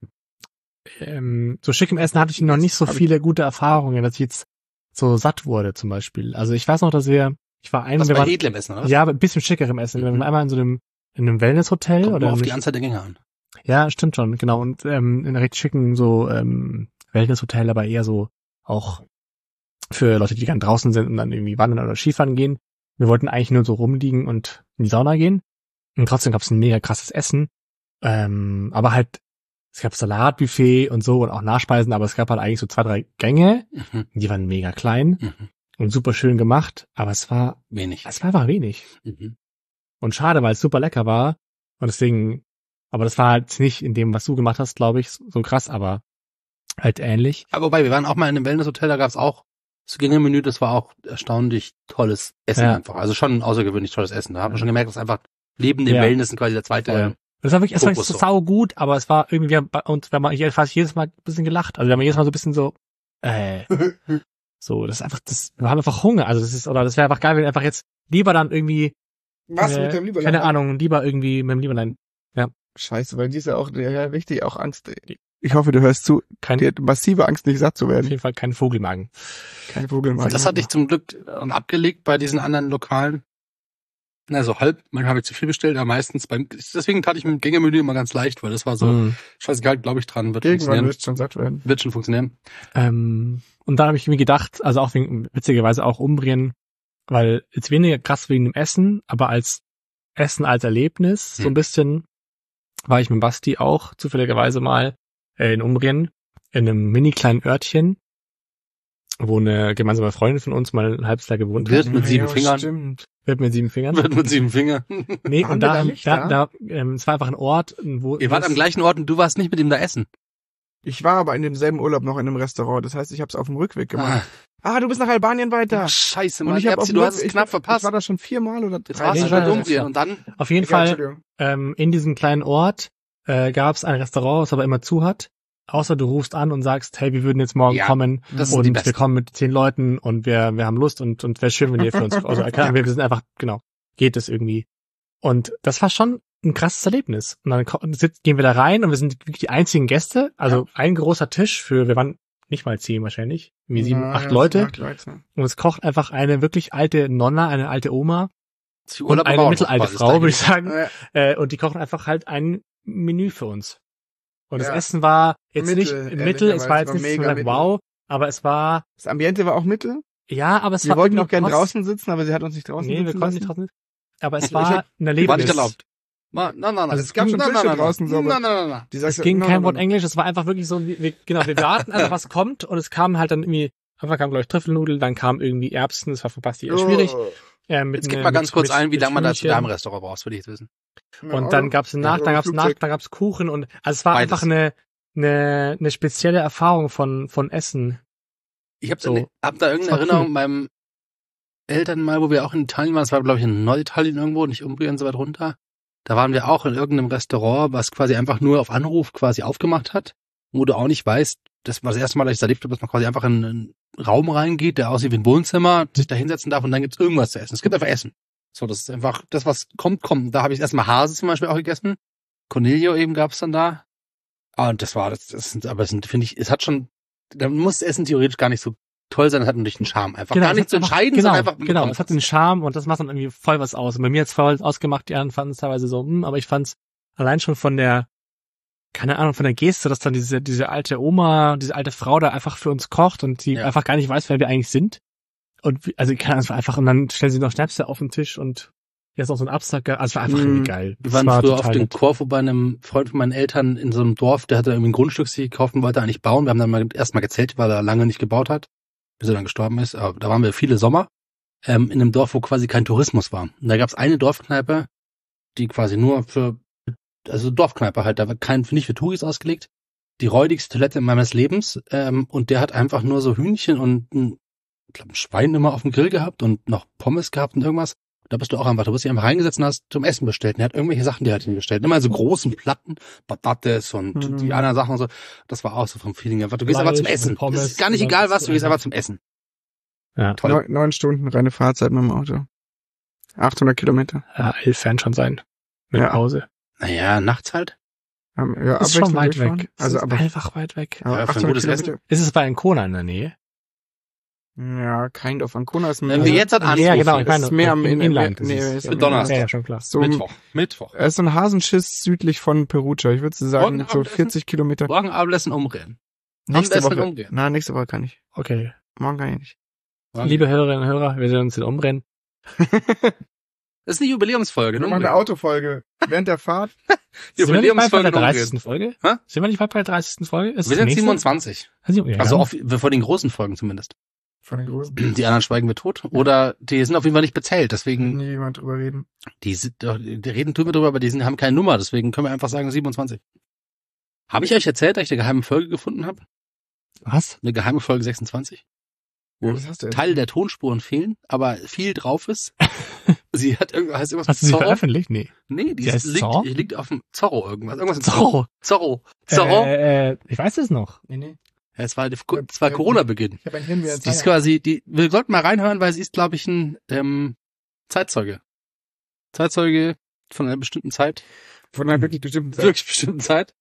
so schickem Essen hatte ich noch nicht so Hab ich- viele gute Erfahrungen, dass ich jetzt so satt wurde zum Beispiel. Also ich weiß noch, dass ich war Was wir bei waren, edlem Essen, oder? ja, ein bisschen schickerem Essen. Wir waren einmal in einem Wellness-Hotel Kommt oder nur auf die nicht- Anzahl der Gänge an. Ja, stimmt schon, genau. Und in einem recht schicken so Wellness-Hotel, aber eher so auch für Leute, die gerne draußen sind und dann irgendwie wandern oder Skifahren gehen. Wir wollten eigentlich nur so rumliegen und in die Sauna gehen. Und trotzdem gab es ein mega krasses Essen. Aber halt, es gab Salatbuffet und so und auch Nachspeisen, aber es gab halt eigentlich so 2, 3 Gänge. Mhm. Die waren mega klein Mhm. und super schön gemacht, aber es war Wenig. einfach wenig. Mhm. Und schade, weil es super lecker war. Und deswegen, aber das war halt nicht in dem, was du gemacht hast, glaube ich, so krass, aber halt ähnlich. Aber wobei, wir waren auch mal in einem Wellness-Hotel, da gab's auch das Gänge-Menü, das war auch erstaunlich tolles Essen Ja. einfach. Also schon ein außergewöhnlich tolles Essen. Da hat man schon gemerkt, dass einfach neben dem Ja. Wellness quasi der zweite. Voll. Das war wirklich, es war nicht Fokus so so. sau gut, aber es war irgendwie, bei uns, wir haben fast jedes Mal ein bisschen gelacht. Also wir haben jedes Mal so ein bisschen so, so, das ist einfach, wir haben einfach Hunger. Also das wäre einfach geil, wenn wir einfach jetzt lieber dann irgendwie, keine Ahnung, lieber irgendwie mit dem Lieberlein. Scheiße, weil die ist ja auch ja, wichtig, auch Angst. Ich hoffe, du hörst zu. Die hat massive Angst, nicht satt zu Auf werden. jeden Fall kein Vogelmagen. Kein Vogelmagen. Das hatte ich zum Glück abgelegt bei diesen anderen Lokalen. Na, so halb. Manchmal habe ich zu viel bestellt, aber meistens deswegen tat ich mit dem Gängemenü immer ganz leicht, weil das war so, Mhm. scheißegal, glaube ich dran, wird Irgendwann funktionieren. wirst du schon satt werden. Wird schon funktionieren. Und dann habe ich mir gedacht, also auch witzigerweise auch Umbrien, weil jetzt weniger krass wegen dem Essen, aber als Essen als Erlebnis, so ein bisschen, war ich mit Basti auch zufälligerweise mal in Umbrien, in einem mini kleinen Örtchen, wo eine gemeinsame Freundin von uns mal ein halbes Jahr gewohnt Wird hat. mit 7 Ja, Fingern. Stimmt. Wird mit 7 Fingern. Wird mit 7 Fingern. Nee, Waren und wir da, da nicht es war einfach ein Ort, wo Ihr wart am gleichen Ort und du warst nicht mit ihm da essen. Ich war aber in demselben Urlaub noch in einem Restaurant. Das heißt, ich habe es auf dem Rückweg gemacht. Du bist nach Albanien weiter. Ach, scheiße, Und Mann. ich hab auf du dem hast es Rückweg- knapp Ich verpasst. war da schon 4-mal oder Jetzt 3 warst Nee, du ich schon war- dumm hier. Und dann, Auf jeden Egal, Fall Entschuldigung. in diesem kleinen Ort gab es ein Restaurant, was aber immer zu hat. Außer du rufst an und sagst, hey, wir würden jetzt morgen Ja, kommen das sind die und Besten. wir kommen mit 10 Leuten und wir haben Lust und wäre schön, wenn ihr für uns, also wir sind einfach, genau, geht es irgendwie. Und das war schon ein krasses Erlebnis. Und dann gehen wir da rein und wir sind wirklich die einzigen Gäste, also ein großer Tisch wir waren nicht mal 10 wahrscheinlich, irgendwie 7, 8 Leute. 8 Leute. Und es kocht einfach eine wirklich alte Nonna, eine alte Oma zu und eine aber auch mittelalte quasi Frau, würde ich sagen. Ja. Und die kochen einfach halt ein Menü für uns. Und das Ja. Essen war jetzt Mittel, nicht Mittel, es war jetzt ehrlicherweise, nicht so mega like, mittel. wow, aber es war, Das Ambiente war auch mittel. ja, aber es Wir war wollten irgendwie auch gern trotz- draußen sitzen, aber sie hat uns nicht draußen Nee, sitzen wir konnten lassen. nicht draußen. Aber es Ich war hab- ein Erlebnis. War nicht erlaubt. Nein. Also es gab schon Tische draußen, so, aber Nein. die sagt Es so, ging no, kein no, Wort no. Englisch, es war einfach wirklich so, wir warten, also was kommt und es kam halt dann irgendwie, einfach kam glaube ich Trüffelnudeln, dann kam irgendwie Erbsen, das war für Basti eher schwierig. Oh. Mit Jetzt gib ne- mal ganz mit- kurz mit- ein, wie mit lange man da zu Hühnchen. deinem Restaurant brauchst, würde ich jetzt wissen. Und dann gab's Flugzeug. dann gab's Kuchen und also es war Beides. einfach eine spezielle Erfahrung von Essen. Ich habe So. hab da irgendeine Das war Erinnerung cool. meinem Eltern mal, wo wir auch in Italien waren, das war glaube ich in Norditalien irgendwo, nicht Umbrien so weit runter. Da waren wir auch in irgendeinem Restaurant, was quasi einfach nur auf Anruf quasi aufgemacht hat, wo du auch nicht weißt, das war das erste Mal, dass ich es erlebt habe, dass man quasi einfach in einen Raum reingeht, der aussieht wie ein Wohnzimmer, sich da hinsetzen darf und dann gibt's irgendwas zu essen. Es gibt einfach Essen. So, das ist einfach das, was kommt. Da habe ich erstmal Hase zum Beispiel auch gegessen. Cornelio eben gab's dann da. Und das finde ich, es hat schon, da muss das Essen theoretisch gar nicht so toll sein, es hat natürlich einen Charme. Einfach gar es nicht hat zu einfach- entscheiden, genau, sondern einfach genau, es hat den Charme und das macht dann irgendwie voll was aus. Und bei mir hat's voll ausgemacht, die anderen fanden es teilweise so, aber ich fand's allein schon von der, keine Ahnung, von der Geste, dass dann diese alte Oma, diese alte Frau da einfach für uns kocht und die Ja. einfach gar nicht weiß, wer wir eigentlich sind. Und also keine Ahnung, es war einfach, und dann stellen sie noch Schnäpse auf den Tisch und jetzt noch so ein Absacker, also es war einfach irgendwie geil. Wir Es waren war früher auf total dem nett. Korfu bei einem Freund von meinen Eltern in so einem Dorf, der hatte irgendwie ein Grundstück sich gekauft und wollte eigentlich bauen. Wir haben dann erstmal gezeltet, weil er lange nicht gebaut hat, bis er dann gestorben ist. Aber da waren wir viele Sommer in einem Dorf, wo quasi kein Tourismus war. Und da gab es eine Dorfkneipe, die quasi nur also Dorfkneipe halt, da war nicht für Touris ausgelegt. Die räudigste Toilette meines Lebens. Und der hat einfach nur so Hühnchen und ein Schwein immer auf dem Grill gehabt und noch Pommes gehabt und irgendwas. Da bist du auch einfach, du bist dich einfach reingesetzt und hast zum Essen bestellt. Und er hat irgendwelche Sachen, die er halt hingestellt. Immer so großen Platten, Patates und die anderen Sachen und so. Das war auch so vom Feeling einfach. Du gehst Fleisch einfach zum und Essen. Pommes Es ist gar nicht und dann egal isst was, du du gehst einfach. einfach zum Essen. Ja, Toll. 9 Stunden reine Fahrzeit mit dem Auto. 800 Kilometer. 11 werden schon sein. Mit Ja. Pause. Naja, nachts halt. Ja, Ist schon abwechselnd weit durchfahren. weg. Also, Es ist aber einfach weit weg. aber Ja, für ein 800 gutes Kilometer. Ist es bei Ancona in der Nähe? Ja, kind of. Ancona ist Wenn wir jetzt halt anrufen, Ja, genau, ich ist meine, mehr am im Inland. Nee, ist ist es. am Donnerstag. Ja, schon klar. So, Mittwoch. es ist so ein Hasenschiss südlich von Perugia. Ich würde sagen, Morgen so Abendessen? 40 Kilometer. Morgen Abendessen umdrehen. Nächste Abendessen Woche. umdrehen. Na, nächste Woche kann ich. Okay. Morgen kann ich nicht. Liebe Hörerinnen und Hörer, wir sehen uns in Umrennen. Das ist eine Jubiläumsfolge. Wir machen eine Autofolge während der Fahrt. Sind wir nicht bald bei Jubiläumsfolge der umdrehen. 30. Folge? Hä? Sind wir nicht bald bei der 30. Folge? Ist Wir das sind nächste? 27. Also, ja, Also dann- vor den großen Folgen zumindest. Von den Großen. Die anderen schweigen wir tot. Oder die sind auf jeden Fall nicht bezählt. Deswegen, Niemand drüber reden. die reden tun wir drüber, aber haben keine Nummer. Deswegen können wir einfach sagen 27. Habe ich euch erzählt, dass ich eine geheime Folge gefunden habe? Was? Eine geheime Folge 26? Wo Was hast du Teile der Tonspuren fehlen, aber viel drauf ist. Sie hat heißt irgendwas Hast du sie Zorro. veröffentlicht? Nee. Nee, die Die heißt Zorro? liegt auf dem Zorro irgendwas. Irgendwas mit Zorro. Zorro. Zorro. Ich weiß es noch. Nee. Ja, es war Corona-Beginn. Ich habe ein Hirn wie ein Die ist quasi, wir sollten mal reinhören, weil sie ist, glaube ich, ein Zeitzeuge. Zeitzeuge von einer bestimmten Zeit. Von einer wirklich bestimmten Zeit. Wirklich bestimmten Zeit.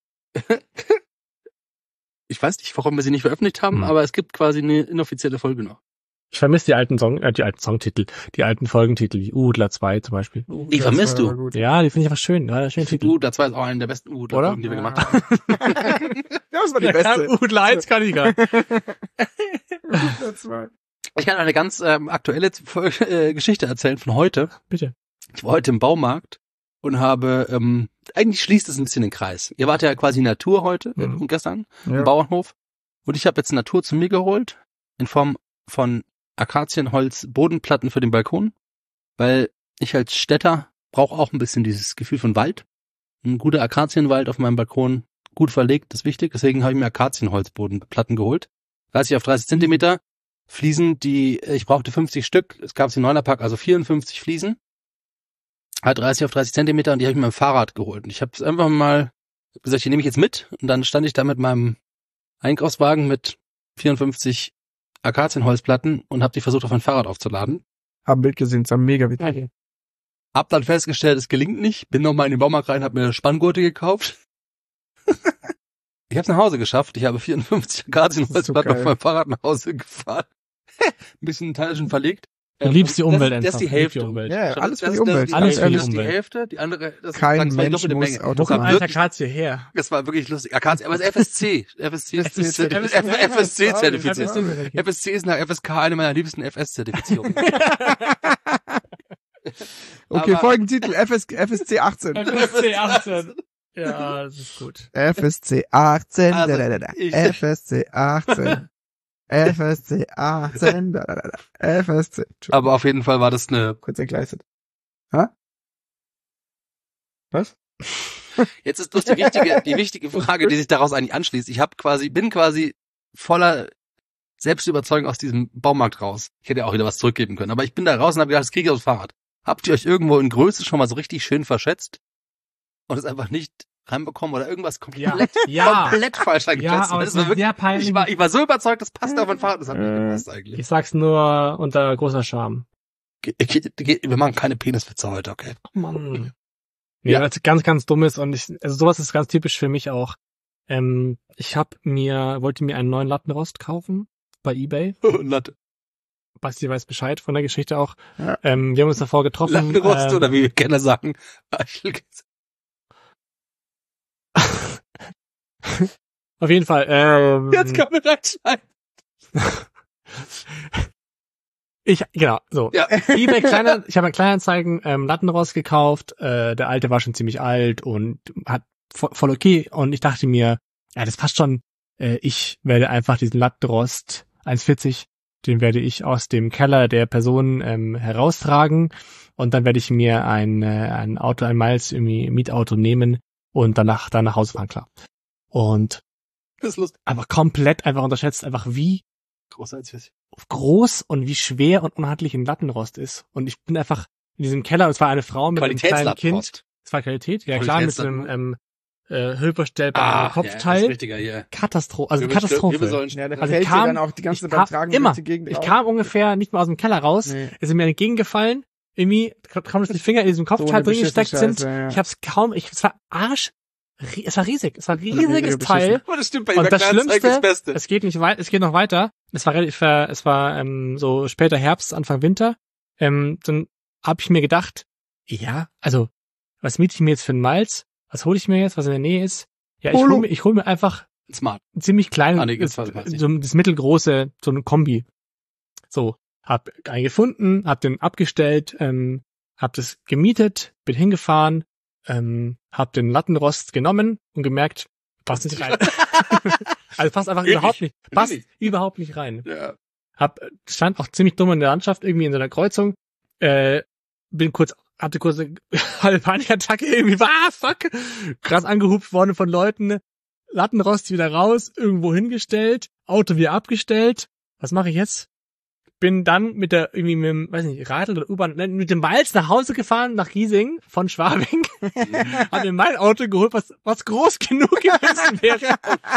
Ich weiß nicht, warum wir sie nicht veröffentlicht haben, aber es gibt quasi eine inoffizielle Folge noch. Ich vermisse die alten Songtitel, die alten Folgentitel, wie Udler 2 zum Beispiel. Die Das vermisst war du? aber gut. Ja, die finde ich einfach schön. Ja, schön Titel. Das war jetzt auch einer der besten Oder? Folgen, die wir gemacht haben. Das war die beste. Udler 1 kann ich gar nicht. Das war- Ich kann eine ganz aktuelle Geschichte erzählen von heute. Bitte. Ich war heute im Baumarkt und habe eigentlich schließt es ein bisschen den Kreis. Ihr wart ja quasi in Natur heute und gestern im Bauernhof. Und ich habe jetzt Natur zu mir geholt in Form von Akazienholz Bodenplatten für den Balkon, weil ich als Städter brauche auch ein bisschen dieses Gefühl von Wald. Ein guter Akazienwald auf meinem Balkon, gut verlegt, ist wichtig. Deswegen habe ich mir Akazienholzbodenplatten geholt. 30 auf 30 Zentimeter. Fliesen, ich brauchte 50 Stück. Es gab sie im Neunerpack, also 54 Fliesen. Halt 30 auf 30 Zentimeter und die habe ich mit meinem Fahrrad geholt. Und ich habe es einfach mal gesagt, die nehme ich jetzt mit. Und dann stand ich da mit meinem Einkaufswagen mit 54 Akazienholzplatten und habe die versucht, auf mein Fahrrad aufzuladen. Hab ein Bild gesehen, es war mega witzig. Okay. Hab dann festgestellt, es gelingt nicht. Bin nochmal in den Baumarkt rein, hab mir Spanngurte gekauft. Ich hab's nach Hause geschafft. Ich habe 54 Akazienholzplatten auf meinem Fahrrad nach Hause gefahren. Ein bisschen Teile schon verlegt. Du liebst die Umwelt Das einfach. ist die Du liebst Hälfte. die Umwelt. Ja, alles für die Umwelt. Alles für die Das ist die Umwelt. Hälfte, die andere, das Kein ist Mensch doppelte muss Menge. Auto Das war fahren. Alter wirklich, Akazie her. das war wirklich lustig. Akazie, aber es ist FSC. FSC ist FSC-zertifiziert. FSC ist nach FSK eine meiner liebsten FS-Zertifizierungen. Okay, Aber- Folgentitel FSC 18. FSC 18. Ja, das ist gut. FSC 18. Also, FSC 18. FSC 18. FSC. Aber auf jeden Fall war das eine, Kurz entgleistet. Ha? Was? jetzt ist bloß die wichtige Frage, die sich daraus eigentlich anschließt. Ich bin quasi voller Selbstüberzeugung aus diesem Baumarkt raus. Ich hätte ja auch wieder was zurückgeben können, aber ich bin da raus und habe gedacht, das kriege ich aufs Fahrrad. Habt ihr euch irgendwo in Größe schon mal so richtig schön verschätzt und es einfach nicht reinbekommen oder irgendwas komplett falsch Ja, eingeschätzt? aber Das war wirklich, sehr peinlich. ich war so überzeugt, das passt auf mein Fahrrad, das hat nicht gepasst eigentlich. Ich sag's nur unter großer Scham. Wir machen keine Peniswitze heute, okay? Mann. Nee, Ja. was ganz, ganz dumm ist und also sowas ist ganz typisch für mich auch. Ich wollte mir einen neuen Lattenrost kaufen bei eBay. Latte. Basti weiß Bescheid von der Geschichte auch. Ja. Wir haben uns davor getroffen. Lattenrost oder wie wir gerne sagen. Auf jeden Fall. Jetzt kann man reinschneiden. So. Ja. eBay ich habe ein Kleinanzeigen Lattenrost gekauft. Der alte war schon ziemlich alt und hat voll okay. Und ich dachte mir, ja, das passt schon. Ich werde einfach diesen Lattenrost 1,40, den werde ich aus dem Keller der Person heraustragen und dann werde ich mir ein Miles irgendwie Mietauto nehmen und dann nach Hause fahren, klar. Und Das ist lustig. aber komplett einfach unterschätzt, einfach wie Großartig. groß und wie schwer und unhandlich ein Lattenrost ist. Und ich bin einfach in diesem Keller, und es war eine Frau mit einem kleinen Kind. Es war Qualität, ja klar, mit so einem höhenverstellbaren Kopfteil. Ja, ist richtiger hier. Katastrophe. Ja, der Also fällt kam- dir dann auch die ganze ich Zeit beim kam Tragen immer. durch die Gegend Ich drauf. kam ungefähr nicht mal aus dem Keller raus, Nee. ist mir entgegengefallen, irgendwie kaum, dass die Finger in diesem Kopfteil eine drin gesteckt beschissene sind. Scheiße, ja. Ich hab's kaum, es war es war riesig, es war ein riesiges beschissen. Teil. Oh, das stimmt bei Und eBay das Kleinanzeigen Schlimmste, das Beste. es geht nicht weit, es geht noch weiter. Es war so später Herbst, Anfang Winter. Dann habe ich mir gedacht, ja, also was miete ich mir jetzt für einen Miles? Was hole ich mir jetzt, was in der Nähe ist? Ja, ich hol mir einfach Smart. ein ziemlich kleines, Nee, das weiß ich. so das mittelgroße, so eine Kombi. So, hab einen gefunden, hab den abgestellt, hab das gemietet, bin hingefahren, hab den Lattenrost genommen und gemerkt, passt nicht rein. Also passt einfach überhaupt nicht rein. Ja. Stand auch ziemlich dumm in der Landschaft, irgendwie in so einer Kreuzung, hatte kurz eine halbe Panikattacke, irgendwie, fuck, krass angehupt worden von Leuten, Lattenrost wieder raus, irgendwo hingestellt, Auto wieder abgestellt. Was mache ich jetzt? Bin dann mit dem, weiß nicht, Radl oder U-Bahn, mit dem Miles nach Hause gefahren, nach Giesing, von Schwabing. Hab mir mein Auto geholt, was groß genug gewesen wäre.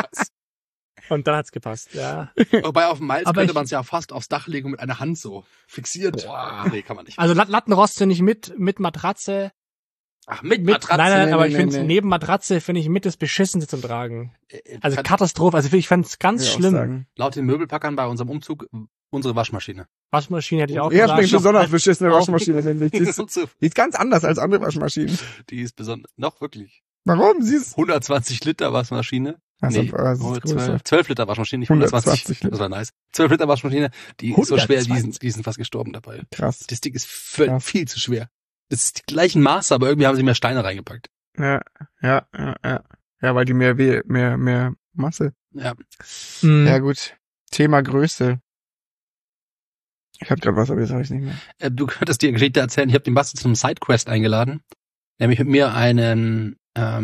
Und dann hat's gepasst, ja. Wobei auf dem Miles Aber könnte ich- man es ja fast aufs Dach legen und mit einer Hand so fixiert. Nee, kann man nicht. Also Lattenrost finde ich mit Matratze. Ach, mit Nein, Matratze. aber nee, ich finde nee. neben Matratze finde ich mit das Beschissenste zum Tragen. Also Kann- Katastrophe. Also ich fand es ganz Will ich auch schlimm. sagen. Laut den Möbelpackern bei unserem Umzug unsere Waschmaschine. Waschmaschine hätte ich auch Er schmeckt gesagt. besonders beschissene Auch- Waschmaschine, nämlich. Die ist, die ist ganz anders als andere Waschmaschinen. Die ist besonders, noch wirklich. Warum? Sie ist, 120 Liter Waschmaschine. also, Nee, das ist größer. 12 Liter Waschmaschine, nicht 120. 120 Liter. Das war nice. 12 Liter Waschmaschine, die ist so schwer, 120. die sind fast gestorben dabei. Krass. Das Ding ist Krass. viel zu schwer. Das ist die gleichen Maße, aber irgendwie haben sie mehr Steine reingepackt. Ja. Ja, weil die mehr Masse. Ja. Ja, gut. Thema Größe. Ich hab grad was, aber jetzt habe ich nicht mehr. Du könntest dir Geschichte erzählen, ich habe den Basti zu einem Sidequest eingeladen, nämlich mit mir einen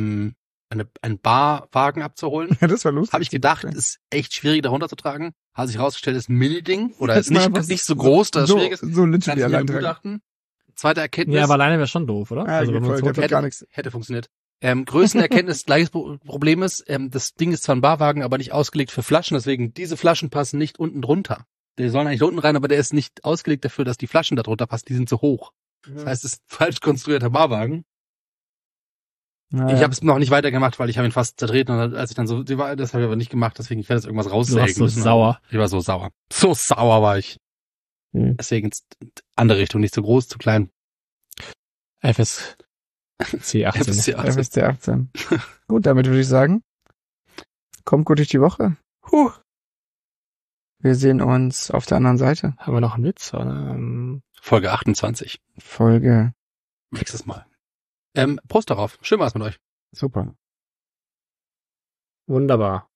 Barwagen abzuholen. Ja, das war lustig. Habe ich gedacht, ist echt schwierig, da runterzutragen. Hat sich herausgestellt, ist ein Mini-Ding oder Das ist nicht, war was- nicht so groß, dass es schwierig ist. So Kannst literally du dir allein tragen. begutachten. Zweite Erkenntnis. Ja, aber alleine wäre schon doof, oder? Ah, Also wenn man voll, so der wird gar nichts. hätte funktioniert. Größenerkenntnis, gleiches Problem ist, das Ding ist zwar ein Barwagen, aber nicht ausgelegt für Flaschen, deswegen diese Flaschen passen nicht unten drunter. Die sollen eigentlich da unten rein, aber der ist nicht ausgelegt dafür, dass die Flaschen da drunter passen, die sind zu hoch. Das heißt, es ist ein falsch konstruierter Barwagen. Ja, Ich habe es noch nicht weitergemacht, weil ich habe ihn fast zertreten und als ich dann so, das habe ich aber nicht gemacht, deswegen ich werde jetzt irgendwas Du raussägen. warst so müssen. sauer. Ich war so sauer. So sauer war ich. Deswegen andere Richtung, nicht zu groß, zu klein. FSC 18. FSC 18. FSC 18. Gut, damit würde ich sagen, kommt gut durch die Woche. Wir sehen uns auf der anderen Seite. Haben wir noch einen Witz? Oder? Folge 28. Folge. Nächstes Mal. Prost darauf. Schön war's mit euch. Super. Wunderbar.